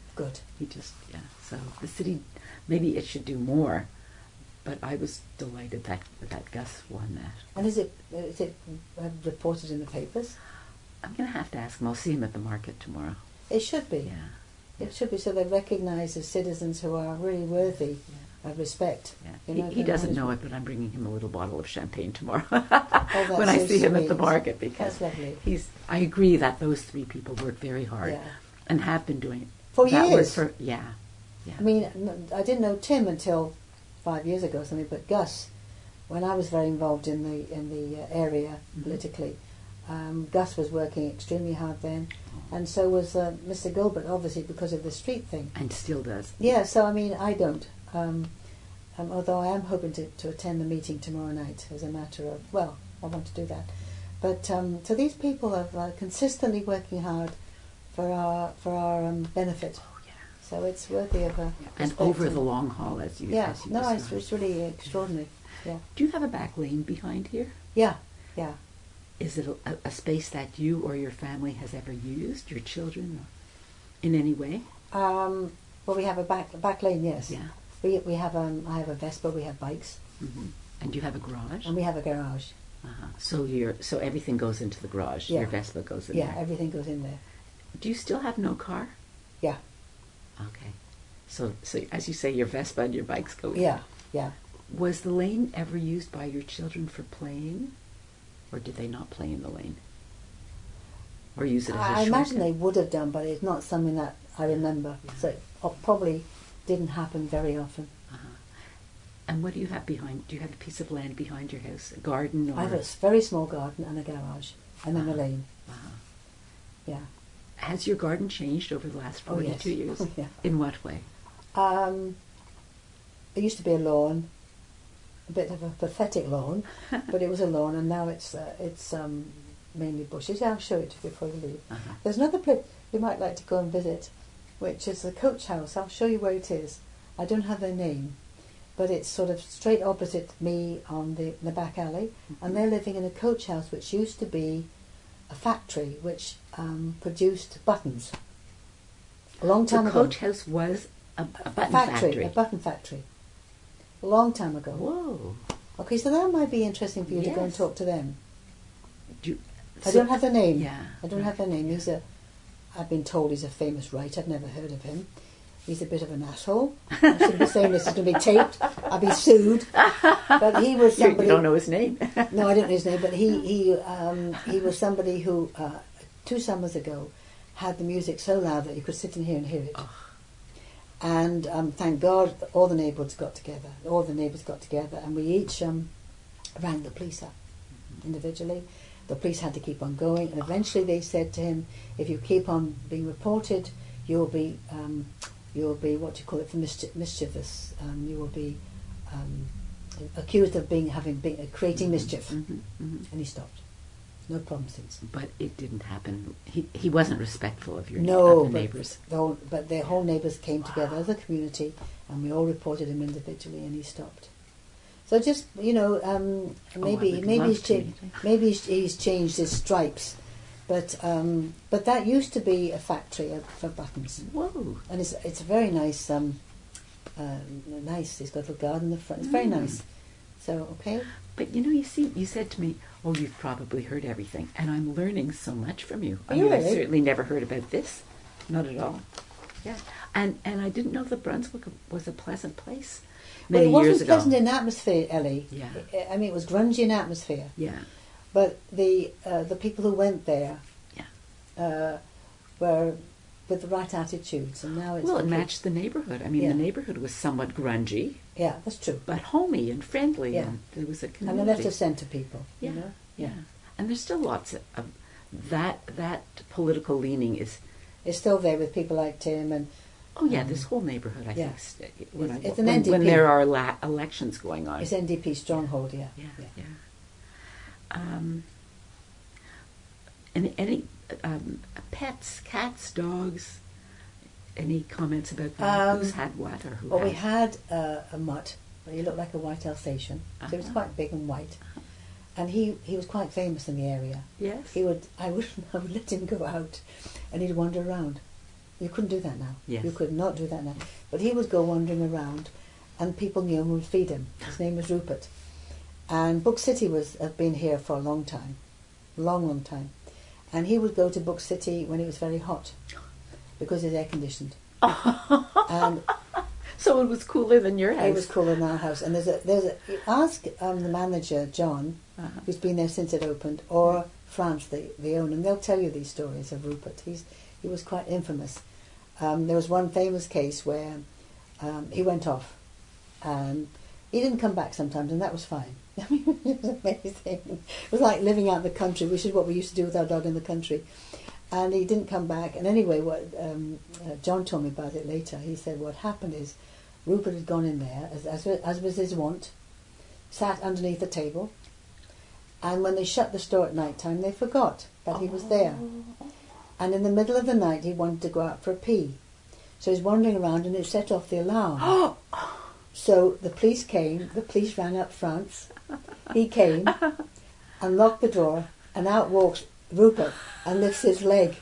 Good. He just, yeah. So the city, maybe it should do more, but I was delighted that that Gus won that. And is it is it uh, reported in the papers? I'm going to have to ask him. I'll see him at the market tomorrow. It should be. Yeah. It should be, so they're recognised as citizens who are really worthy Yeah. of respect. Yeah. You know, he he doesn't know management. it, but I'm bringing him a little bottle of champagne tomorrow that's when I so see him at the sweet. market, because That's lovely. he's. I agree that those three people work very hard Yeah. and have been doing it For that was years. For, yeah, yeah. I mean, n- I didn't know Tim until five years ago or something, but Gus, when I was very involved in the in the uh, area Mhm. politically, um, Gus was working extremely hard then, Oh. and so was uh, Mister Gilbert, obviously because of the street thing. And still does. Yeah, so I mean, I don't. Um, um, although I am hoping to, to attend the meeting tomorrow night as a matter of, well, I want to do that. But um, so these people are uh, consistently working hard for our for our um, benefit. Oh yeah. So it's worthy of a And respect over and- the long haul, as you. Yeah, as you no, it's, described. it's really extraordinary. Yeah, Do you have a back lane behind here? yeah, yeah. Is it a, a space that you or your family has ever used, your children, or in any way? Um, well, we have a back a back lane, yes. Yeah. We we have um I have a Vespa, we have bikes, hmm And you have a garage. and we have a garage. Uh-huh. So your so everything goes into the garage. Yeah. Your Vespa goes in Yeah, there. everything goes in there. Do you still have no car? Yeah, Okay. So so as you say, your Vespa and your bikes go in. yeah, yeah. Was the lane ever used by your children for playing, or did they not play in the lane, or use it as a I, I imagine shortcut? they would have done, but it's not something that I remember. Yeah. So it po- probably didn't happen very often. Uh-huh. And what do you have behind? Do you have a piece of land behind your house, a garden, or? I have a s- very small garden and a garage, and then a Uh-huh. lane. Uh-huh. Yeah. Has your garden changed over the last Oh, yes. forty-two years? Yeah. In what way? Um, it used to be a lawn, a bit of a pathetic lawn, but it was a lawn, and now it's uh, it's um, mainly bushes. Yeah, I'll show it to you before you leave. Uh-huh. There's another place you might like to go and visit, which is the Coach House. I'll show you where it is. I don't have their name, but it's sort of straight opposite me on the, the back alley, and they're living in a coach house which used to be a factory which um, produced buttons. A long time The ago. coach house was a, a A button factory, factory. a button factory. A long time ago. Whoa! Okay, so that might be interesting for you to go and Yes. talk to them. Do you, I so- don't have their name. Yeah. I don't have their name. He's a, I've been told he's a famous writer. I've never heard of him. He's a bit of an asshole. I shouldn't be saying this. It's going to be taped. I'll be sued. But he was You, you somebody. don't know his name. No, I don't know his name. But he he um, he was somebody who uh, two summers ago had the music so loud that you could sit in here and hear it. Oh. And um, thank God all the neighbours got together. All the neighbours got together, and we each um, rang the police up individually. The police had to keep on going, and eventually they said to him, "If you keep on being reported, you'll be um, you'll be what do you call it for mischief- mischievous. Um, you will be um, accused of being having been uh, creating mischief." hmm hmm And he stopped. No problem since. But it didn't happen. He he wasn't respectful of your No, of the but neighbors. The whole, but their whole neighbours came together as a community, and we all reported him individually, and he stopped. So just you know, um, Oh, I maybe would maybe love he's to cha- meet him. maybe he's, he's changed his stripes, but um, but that used to be a factory of, for buttons, Whoa! and it's it's a very nice um, uh, nice. He's got a little garden in the front. It's very Mm. nice. So okay, But you know, you see, you said to me, "Oh, you've probably heard everything," and I'm learning so much from you. I mean, I Really? certainly never heard about this, not at all. Yeah, and and I didn't know that Brunswick was a pleasant place well, many it wasn't years ago. pleasant in atmosphere, Ellie. Yeah. I I mean, it was grungy in atmosphere. Yeah, But the uh, the people who went there Yeah. uh, were with the right attitudes, and now it's well, it complete- matched the neighborhood. I mean, Yeah. the neighborhood was somewhat grungy, Yeah, that's true. but homey and friendly, Yeah. and there was a And community. the left of centre people, yeah, you know. yeah, and there's still lots of, of that. That political leaning is. It's still there with people like Tim, and Oh yeah, Um, this whole neighborhood. I yeah. think st- when, It's- I, it's an when, N D P. when there are la- elections going on. it's N D P stronghold. Yeah, Yeah, yeah. Um, and any um, pets, cats, dogs? Any comments about that? Um, Who's had what or who? Well, we has? had uh, a mutt, but he looked like a white Alsatian, so he was Uh-huh. quite big and white, and he he was quite famous in the area. Yes. He would I would I would let him go out, and he'd wander around. You couldn't do that now. Yes. You could not do that now. But he would go wandering around, and people knew him and would feed him. His name was Rupert. And Book City was had been here for a long time, long, long time. And he would go to Book City when it was very hot, because it's air conditioned. And so it was cooler than your house. it was cooler than our house. And there's a there's a ask um, the manager John, Uh-huh. who's been there since it opened, or France, the the owner, and they'll tell you these stories of Rupert. He's he was quite infamous. Um, there was one famous case where um, he went off, and he didn't come back sometimes, and that was fine. I mean, it was amazing. It was like living out in the country, which is what we used to do with our dog in the country. And he didn't come back. And anyway, what um, uh, John told me about it later. He said what happened is Rupert had gone in there, as, as, as was his wont, sat underneath the table, and when they shut the store at night time, they forgot that he was there. And in the middle of the night, he wanted to go out for a pee. So he's wandering around, and it set off the alarm. So the police came, the police ran up front, he came, unlocked the door, and out walks Rupert and lifts his leg.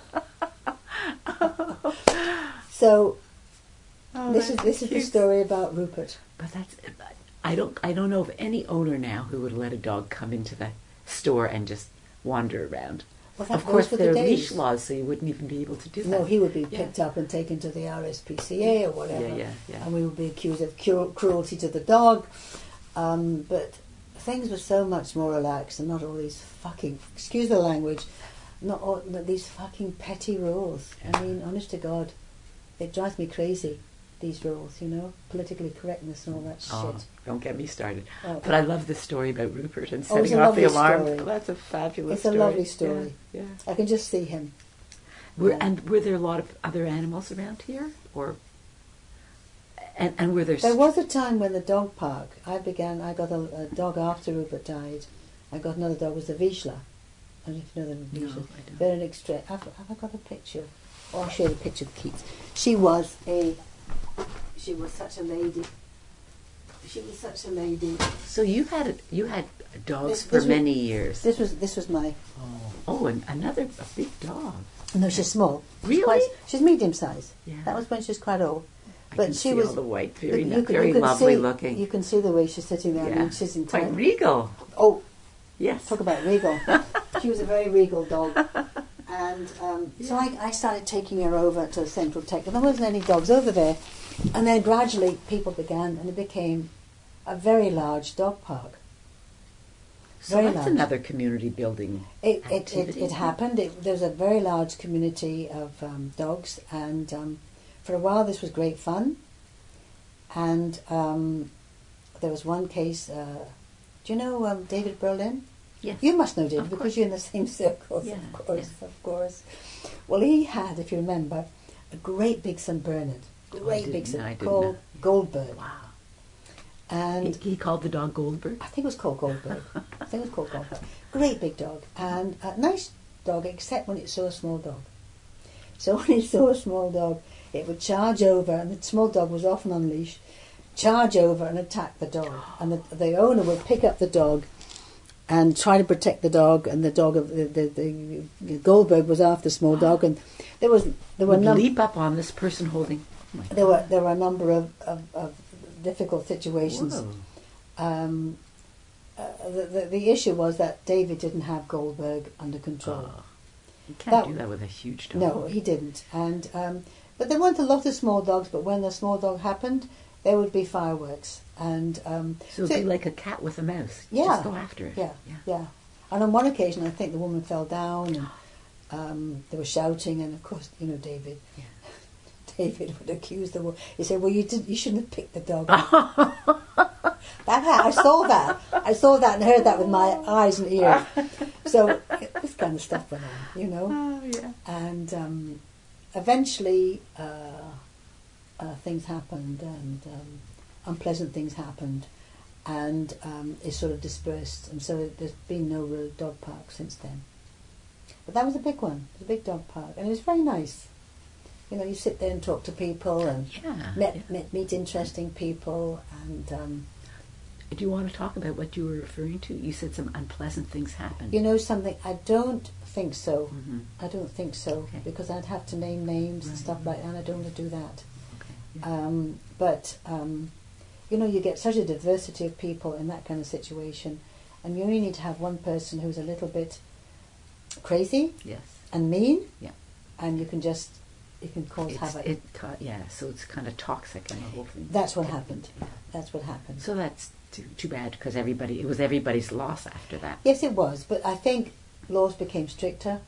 So Oh, this is that's this is the cute. story about Rupert. But that's I don't I don't know of any owner now who would let a dog come into the store and just wander around. Well, that Of goes course, with the there are days. leash laws, so you wouldn't even be able to do that. No, he would be Yeah. picked up and taken to the R S P C A or whatever, Yeah, yeah, yeah. and we would be accused of cru- cruelty to the dog. Um, but things were so much more relaxed, and not all these fucking, excuse the language, not all not these fucking petty rules. I mean, honest to God, it drives me crazy, these rules, you know, politically correctness and all that Oh, shit. don't get me started. Oh. But I love this story about Rupert and Oh, it's setting a off the lovely alarm. story. Oh, that's a fabulous It's a story. lovely story. Yeah. yeah. I can just see him. Were, Yeah. And were there a lot of other animals around here? Or and, and were there... There str- was a time when the dog park, I began, I got a, a dog after Rupert died. I got another dog, it was the Vizsla. I don't know if you know the No, Vizsla. I don't. They're an extra, have, have I got a picture? Oh, I'll show you a picture of Keats. She was a, she was such a lady. She was such a lady. So you had you had dogs This- for this was- many years. This was, this was my, Oh, oh, and another a big dog. no, she's small. She's Really? quite- she's medium size. Yeah. That was when she was quite old. I But can she see was all the white, very, you ni- can- very you can lovely see- looking. You can see the way she's sitting there. I Yeah. mean, she's in Quite time. regal. Oh, Yes. talk about regal. She was a very regal dog. And um, so I, I started taking her over to Central Tech, but there wasn't any dogs over there. And then gradually people began, and it became a very large dog park. So very that's large. another community building. It it, it, Activity. it happened. It, there was a very large community of um, dogs, and um, for a while this was great fun. And um, there was one case. Uh, do you know um, David Berlin? Yes. You must know David Of because course. you're in the same circles, Yeah, of course, yeah. of course. Well, he had, if you remember, a great big Saint Bernard, Oh, I great didn't big know, Saint I didn't called know. Goldberg, Wow. and He, he called the dog Goldberg. I think it was called Goldberg. I think it was called Goldberg. Great big dog, and a nice dog, except when it saw a small dog. So when it saw a small dog, it would charge over, and the small dog was often on leash, charge over and attack the dog, and the, the owner would pick up the dog and try to protect the dog, and the dog of the, the, the Goldberg was after the small dog, and there was there were Would num- leap up on this person holding. Oh my there were there were a number of, of, of difficult God. situations. Whoa. Um, uh, the, the the issue was that David didn't have Goldberg under control. Oh. You can't That- do that with a huge dog. No, he didn't. And um, but there weren't a lot of small dogs. But when the small dog happened, there would be fireworks. And um, So it'd be like a cat with a mouse. You Yeah. Just go after it. yeah, yeah. And on one occasion, I think the woman fell down, and um, they were shouting. And of course, you know, David. Yeah. David would accuse the woman. He said, "Well, you did. You shouldn't have picked the dog." That ha- I saw that. I saw that and heard that with my eyes and ears. So this kind of stuff went on, you know. Oh, yeah. And um, eventually, uh, uh, things happened, and um, unpleasant things happened, and um, it sort of dispersed. And so there's been no real dog park since then. But that was a big one. It was a big dog park, and it was very nice. You know, you sit there and talk to people, and Yeah. met, yeah. met, meet interesting people, and um, Do you want to talk about what you were referring to? You said some unpleasant things happened. You know something? I don't think so. Mm-hmm. I don't think so Okay. because I'd have to name names and Right. stuff like that, and I don't want to do that. Okay. Yeah. Um, but um, you know, you get such a diversity of people in that kind of situation, and you only need to have one person who's a little bit crazy Yes. and mean, Yeah. and you can just you can cause It's, havoc. it ca- yeah, so it's kind of toxic and the whole thing. That's what happened. That's what happened. So that's too, too bad because everybody, it was everybody's loss after that. Yes, it was, but I think laws became stricter,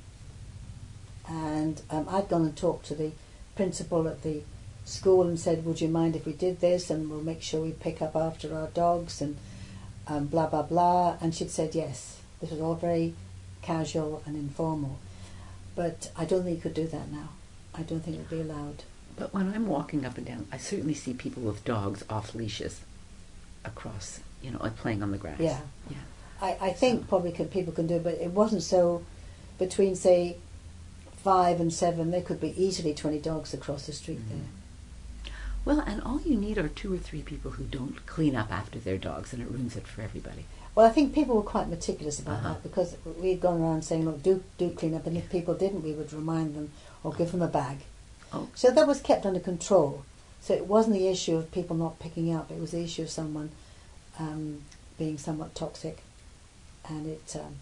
and um, I'd gone and talked to the principal at the school and said, would you mind if we did this, and we'll make sure we pick up after our dogs, and um, blah, blah, blah, and she'd said yes. This was all very casual and informal, but I don't think you could do that now. I don't think it would be allowed. But when I'm walking up and down, I certainly see people with dogs off leashes across, you know, like playing on the grass. Yeah. Yeah. I, I think probably could, people can do it, but it wasn't so. Between, say, five and seven, there could be easily twenty dogs across the street Mhm. there. Well, and all you need are two or three people who don't clean up after their dogs, and it ruins it for everybody. Well, I think people were quite meticulous about Uh-huh. that because we'd gone around saying, look, do, do clean up, and if people didn't, we would remind them or give them a bag. Oh. So that was kept under control. So it wasn't the issue of people not picking up, it was the issue of someone um, being somewhat toxic, and it um,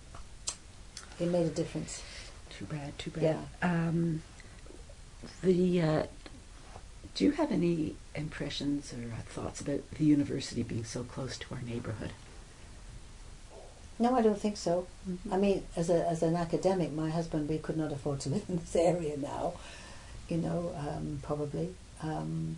it made a difference. Too bad, too bad. Yeah. Um, the uh, do you have any impressions or uh, thoughts about the university being so close to our neighborhood? No, I don't think so. Mhm. I mean, as a as an academic, my husband, we could not afford to live in this area now, you know, um, probably. Um,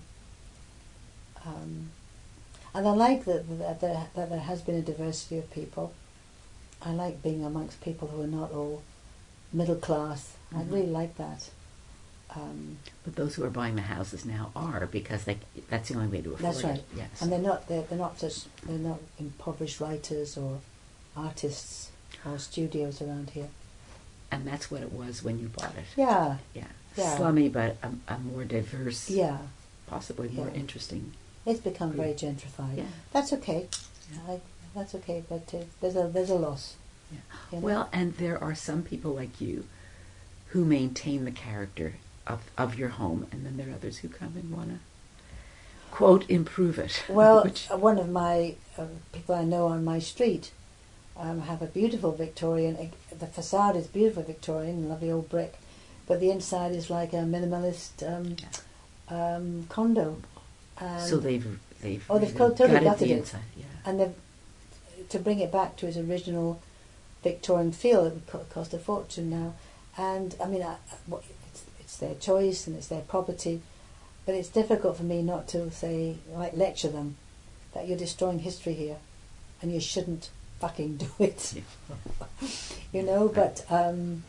um, and I like that, that, there, that there has been a diversity of people. I like being amongst people who are not all middle class. Mhm. I really like that. Um, But those who are buying the houses now are because they that's the only way to afford that's right. it. Yes. And they're not they're, they're not just they're not impoverished writers or artists or studios around here. And that's what it was when you bought it. Yeah, Yeah. Yeah. Slummy, but a, a more diverse, yeah. possibly more Yeah. interesting. It's become Yeah. very gentrified. Yeah. That's okay. Yeah. I, that's okay, but uh, there's a there's a loss. Yeah. you know? Well, and there are some people like you who maintain the character of, of your home, and then there are others who come and want to, quote, improve it. Well, Which, uh, one of my uh, people I know on my street um, have a beautiful Victorian. Uh, the facade is beautiful Victorian, lovely old brick, but the inside is like a minimalist um, um, condo. And, so they've they've Oh, they've really totally gutted gutted the it. inside. Yeah. and they've, to bring it back to its original Victorian feel, it would co- cost a fortune now. And I mean, I, I- it's, it's their choice and it's their property, but it's difficult for me not to say, like, lecture them that you're destroying history here, and you shouldn't fucking do it. Yeah. You know. But um,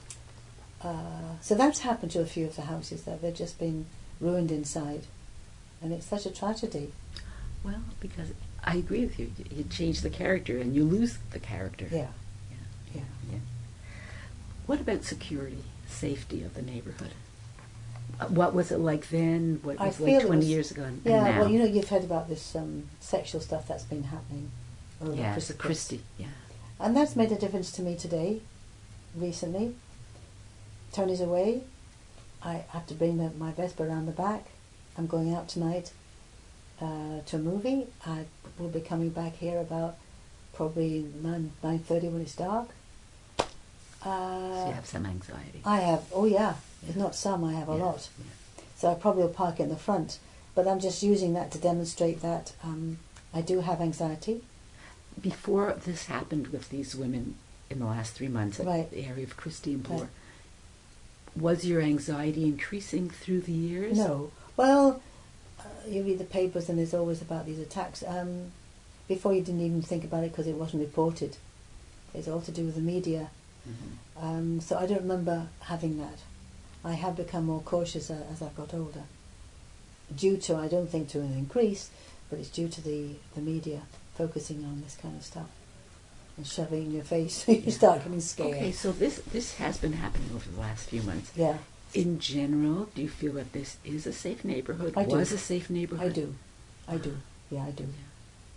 uh, so that's happened to a few of the houses, that they've just been ruined inside, and it's such a tragedy. Well, because I agree with you. You- You change the character and you lose the character. Yeah, Yeah. yeah. Yeah. What about security, safety of the neighborhood? Uh, What was it like then? What I was it feel like it twenty was- years ago and, and Yeah, now? well, you know, you've heard about this um, sexual stuff that's been happening over yes, Christmas. Christie. Yeah. And that's made a difference to me today, recently. Tony's away. I have to bring the, my Vespa around the back. I'm going out tonight uh, to a movie. I will be coming back here about probably nine nine thirty when it's dark. So Uh, you have some anxiety. I have, oh yeah, it's Yeah. not some, I have a Yeah, lot. yeah. So I probably will park in the front. But I'm just using that to demonstrate that um, I do have anxiety. Before this happened with these women in the last three months at Right. the area of Christie and Bloor, Right. was your anxiety increasing through the years? No. Well, uh, you read the papers and there's always about these attacks. Um, before you didn't even think about it because it wasn't reported. It's all to do with the media. Mhm. Um, so I don't remember having that. I have become more cautious uh, as I've got older. Due to, I don't think to an increase, but it's due to the, the media focusing on this kind of stuff and shoving in your face. You Yeah. start getting scared. Okay, so this this has been happening over the last few months. Yeah, In general, do you feel that this is a safe neighborhood? I do. Was a safe neighborhood? I do. I do. Yeah, I do.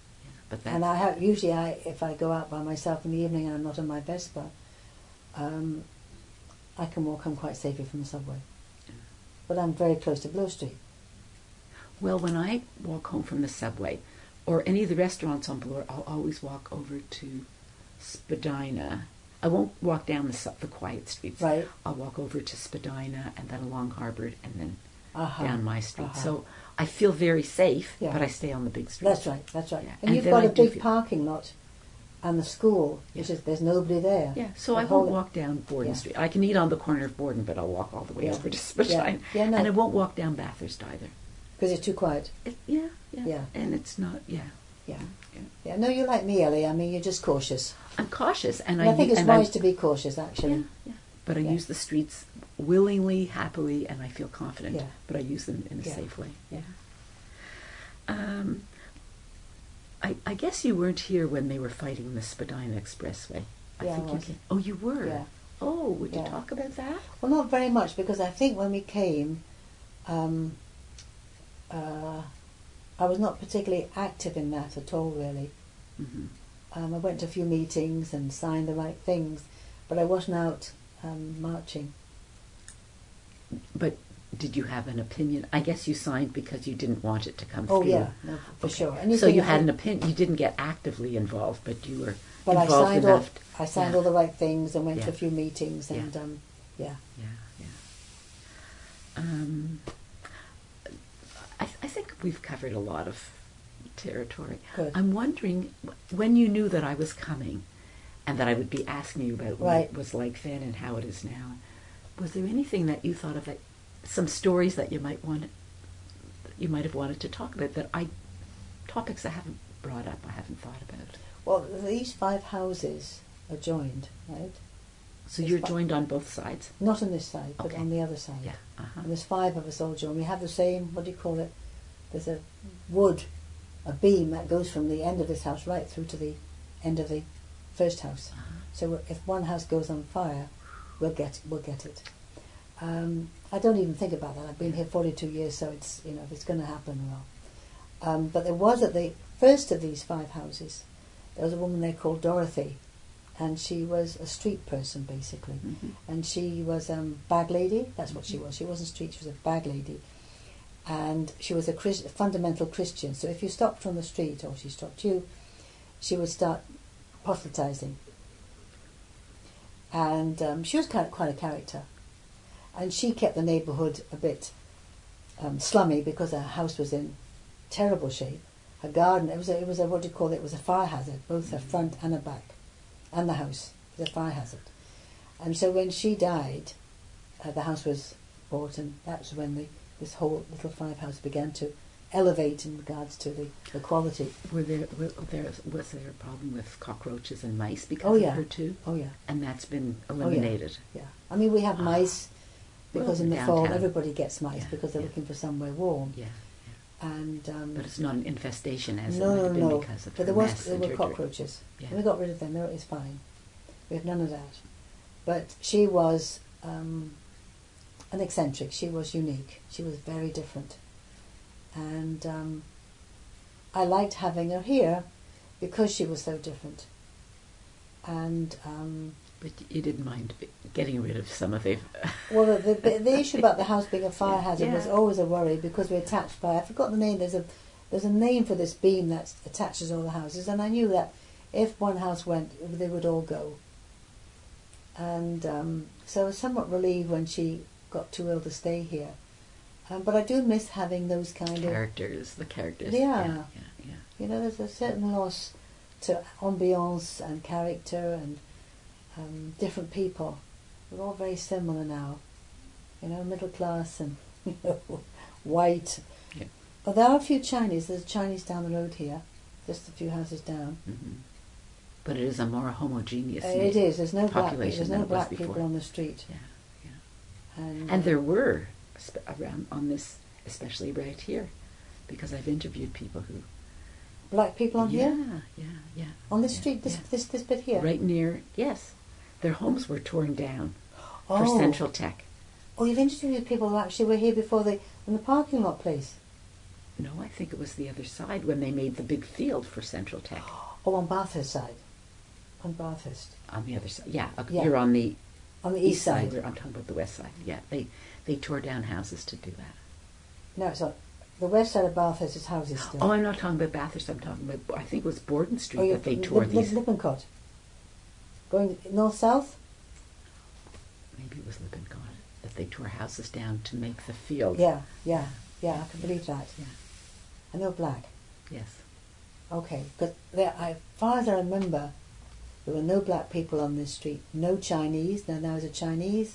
but that's And I have, usually, I if I go out by myself in the evening and I'm not on my Vespa, um, I can walk home quite safely from the subway. But I'm very close to Bloor Street. well. When I walk home from the subway, or any of the restaurants on Bloor, I'll always walk over to Spadina. I won't walk down the su- the quiet streets. Right. I'll walk over to Spadina and then along Harvard and then Uh-huh. down my street. Uh-huh. So I feel very safe, Yeah. but I stay on the big street. That's right, that's right. Yeah. And, And you've then got I a do big feel- parking lot and the school, which Yeah. is, there's nobody there. Yeah, so The I whole- won't walk down Borden Yeah. Street. I can eat on the corner of Borden, but I'll walk all the way Yeah. over to Spadina. Yeah. Yeah, no. And I won't walk down Bathurst either. Because it's too quiet. It, yeah, yeah, Yeah. And it's not, yeah. Yeah. Yeah. Yeah, no, you're like me, Ellie. I mean, you're just cautious. I'm cautious, and, And I, think u- it's and wise I, to be cautious, actually. Yeah, yeah. But I Yeah. use the streets willingly, happily, and I feel confident. Yeah. But I use them in a Yeah. safe way. Yeah. Um, I, I guess you weren't here when they were fighting the Spadina Expressway. I Yeah, I think you was. came. Oh, you were. Yeah. Oh, would you Yeah. talk about that? Well, not very much, because I think when we came, um, uh, I was not particularly active in that at all, really. Hmm. Um, I went to a few meetings and signed the right things, but I wasn't out um, marching. But did you have an opinion? I guess you signed because you didn't want it to come Oh through. yeah, no, for Okay. sure. And So think you I- had an opinion. You didn't get actively involved, but you were But I involved signed all. enough. t- I signed yeah. all the right things and went to Yeah. a few meetings Yeah. and um, yeah. Yeah, yeah. Um, I, I think we've covered a lot of territory. Good. I'm wondering, wh- when you knew that I was coming and that I would be asking you about what Right. it was like then and how it is now, was there anything that you thought of, that, some stories that you might want, you might have wanted to talk about, that I, topics I haven't brought up, I haven't thought about? Well, these five houses are joined, right? So It's you're fi- joined on both sides? Not on this side, but Okay. on the other side. Yeah. Uh-huh. And there's five of us all joined. We have the same, what do you call it? There's a wood, a beam that goes from the end of this house right through to the end of the first house. Uh-huh. So if one house goes on fire, we'll get we'll get it. Um, I don't even think about that. I've been here forty-two years, so it's, you know, if it's going to happen, well. Um, but there was at the first of these five houses, there was a woman there called Dorothy, and she was a street person basically, Mhm. and she was um, bag lady. That's what she was. She wasn't street. She was a bag lady, and she was a, Chris, a fundamental Christian. So if you stopped her on the street, or she stopped you, she would start proselytizing. And um, she was kind of quite a character, and she kept the neighbourhood a bit um, slummy because her house was in terrible shape. Her garden, it was a, it was a, what do you call it? It was a fire hazard, both her front and her back, and the house was a fire hazard. And so when she died, uh, the house was bought, and that's when the this whole little five house began to elevate in regards to the, the quality. Were there, were there was there a problem with cockroaches and mice because Oh, of yeah. her too? Oh yeah, And that's been yeah. eliminated. yeah. I mean, we have Ah. mice because Well, in the fall downtown. everybody gets mice Yeah, because they're yeah. looking for somewhere warm. Yeah, And um, but it's not an infestation as no, it might no, have been no. because of But her there was mess there and were her dirt. cockroaches. Yeah. And we got rid of them. They're- It's fine. We have none of that. But she was um, an eccentric. She was unique. She was very different. And um, I liked having her here because she was so different. And um, But you didn't mind getting rid of some of the. well, the, the, the issue about the house being a fire Yeah. hazard was Yeah. always a worry because we're attached by, I forgot the name, there's a there's a name for this beam that attaches all the houses, and I knew that if one house went, they would all go. And um, so I was somewhat relieved when she got too ill to stay here. Um, but I do miss having those kind of, characters, the characters. Yeah. yeah, yeah. yeah. you know, there's a certain loss to ambience and character and um, different people. We're all very similar now, you know, middle class and you know, white. Yeah. But there are a few Chinese. There's a Chinese down the road here, just a few houses down. Mm-hmm. But it is a more homogeneous. Uh, it is. There's no black. population There's than no it was black before. people on the street. Yeah, yeah. And, And uh, there were sp- around on this, especially right here, because I've interviewed people who. black people on yeah, here yeah, yeah. on this yeah, street. This yeah. this this bit here. Right near, yes, their homes were torn down Oh. for Central Tech. Oh, you've interviewed people who actually were here before the when the parking lot place. No, I think it was the other side when they made the big field for Central Tech. Oh, on Bathurst side. On Bathurst. On the other side, yeah. uh, Yeah. You're on the On the east east side. side. We're, I'm talking about the west side. Yeah, they they tore down houses to do that. No, it's not. The west side of Bathurst is houses still. Oh, I'm not talking about Bathurst. I'm talking about, I think it was Borden Street Oh, you're- that they Lip- tore Lip- these. Lippincott. Going north-south? Maybe it was Lippincott that they tore houses down to make the field. Yeah, yeah, yeah, I can believe that. Yeah. And they were black. Yes. Okay, because as far as I remember, there were no black people on this street, no Chinese. Now there was a Chinese,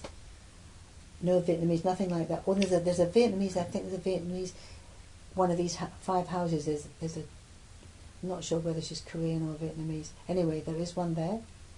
no Vietnamese, nothing like that. Oh, there's a there's a Vietnamese. I think there's a Vietnamese. One of these ha- five houses is is a. I'm not sure whether she's Korean or Vietnamese. Anyway, there is one there.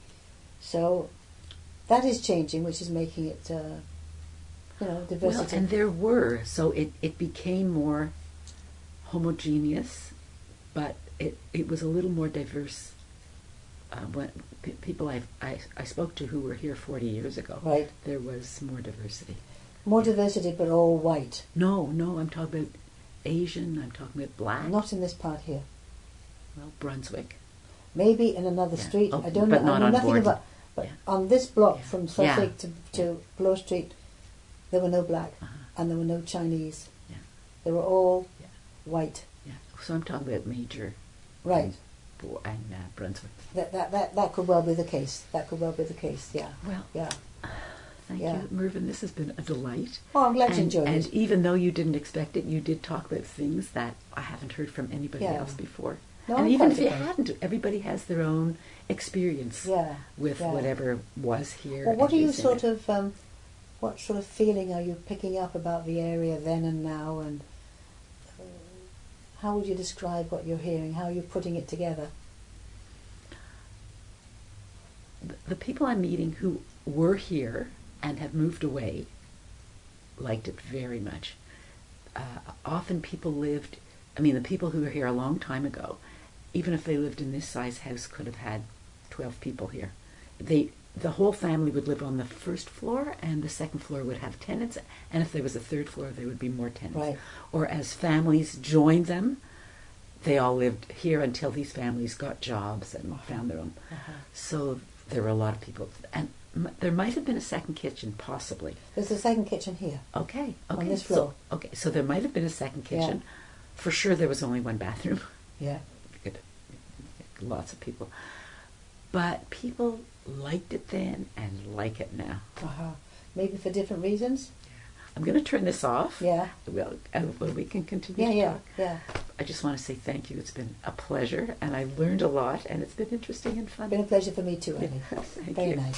So that is changing, which is making it, uh, you know, Well, diversity. and there were, so it, it became more homogeneous, but it, it was a little more diverse. Uh, when p- people I, I I spoke to who were here forty years ago, Right. there was more diversity. More diversity, but all white. No, no, I'm talking about Asian. I'm talking about black. Not in this part here. Well, Brunswick. Maybe in another Yeah. street. Oh, I don't but know. not I know on nothing Borden. about. But Yeah. on this block Yeah. from Sussex Yeah. to, to Bloor Street, there were no black Uh-huh. and there were no Chinese. Yeah. They were all Yeah. white. Yeah. So I'm talking about Major Right. Bo- and uh, Brunswick. That, that that that could well be the case. That could well be the case. Yeah. Well, Yeah. thank Yeah. you, Mervyn. This has been a delight. Oh, I'm glad you and, enjoyed and it. even though you didn't expect it, you did talk about things that I haven't heard from anybody Yeah. else before. No, and I'm even quite if you surprised. hadn't, everybody has their own experience Yeah. with yeah. whatever was here. Well, what and are you using sort it. of? Um, what sort of feeling are you picking up about the area then and now? And uh, how would you describe what you're hearing? How are you putting it together? The- the people I'm meeting who were here and have moved away liked it very much. Uh, often people lived, I mean, the people who were here a long time ago, even if they lived in this size house, could have had twelve people here. They, the whole family would live on the first floor, and the second floor would have tenants, and if there was a third floor, there would be more tenants. Right. Or as families joined them, they all lived here until these families got jobs and found their own. Uh-huh. So there were a lot of people, and m- there might have been a second kitchen, possibly. There's a second kitchen here. Okay, okay. On this so- floor. okay, so there might have been a second Yeah. kitchen. For sure, there was only one bathroom. Yeah. Good. Lots of people, but people liked it then and like it now. Uh-huh. Maybe for different reasons. I'm going to turn this off. Yeah. Well, uh, well, we can continue Yeah. to Yeah. talk. Yeah. I just want to say thank you. It's been a pleasure, and I learned a lot, and it's been interesting and fun. Been a pleasure for me too, Annie. Thank Very you. nice.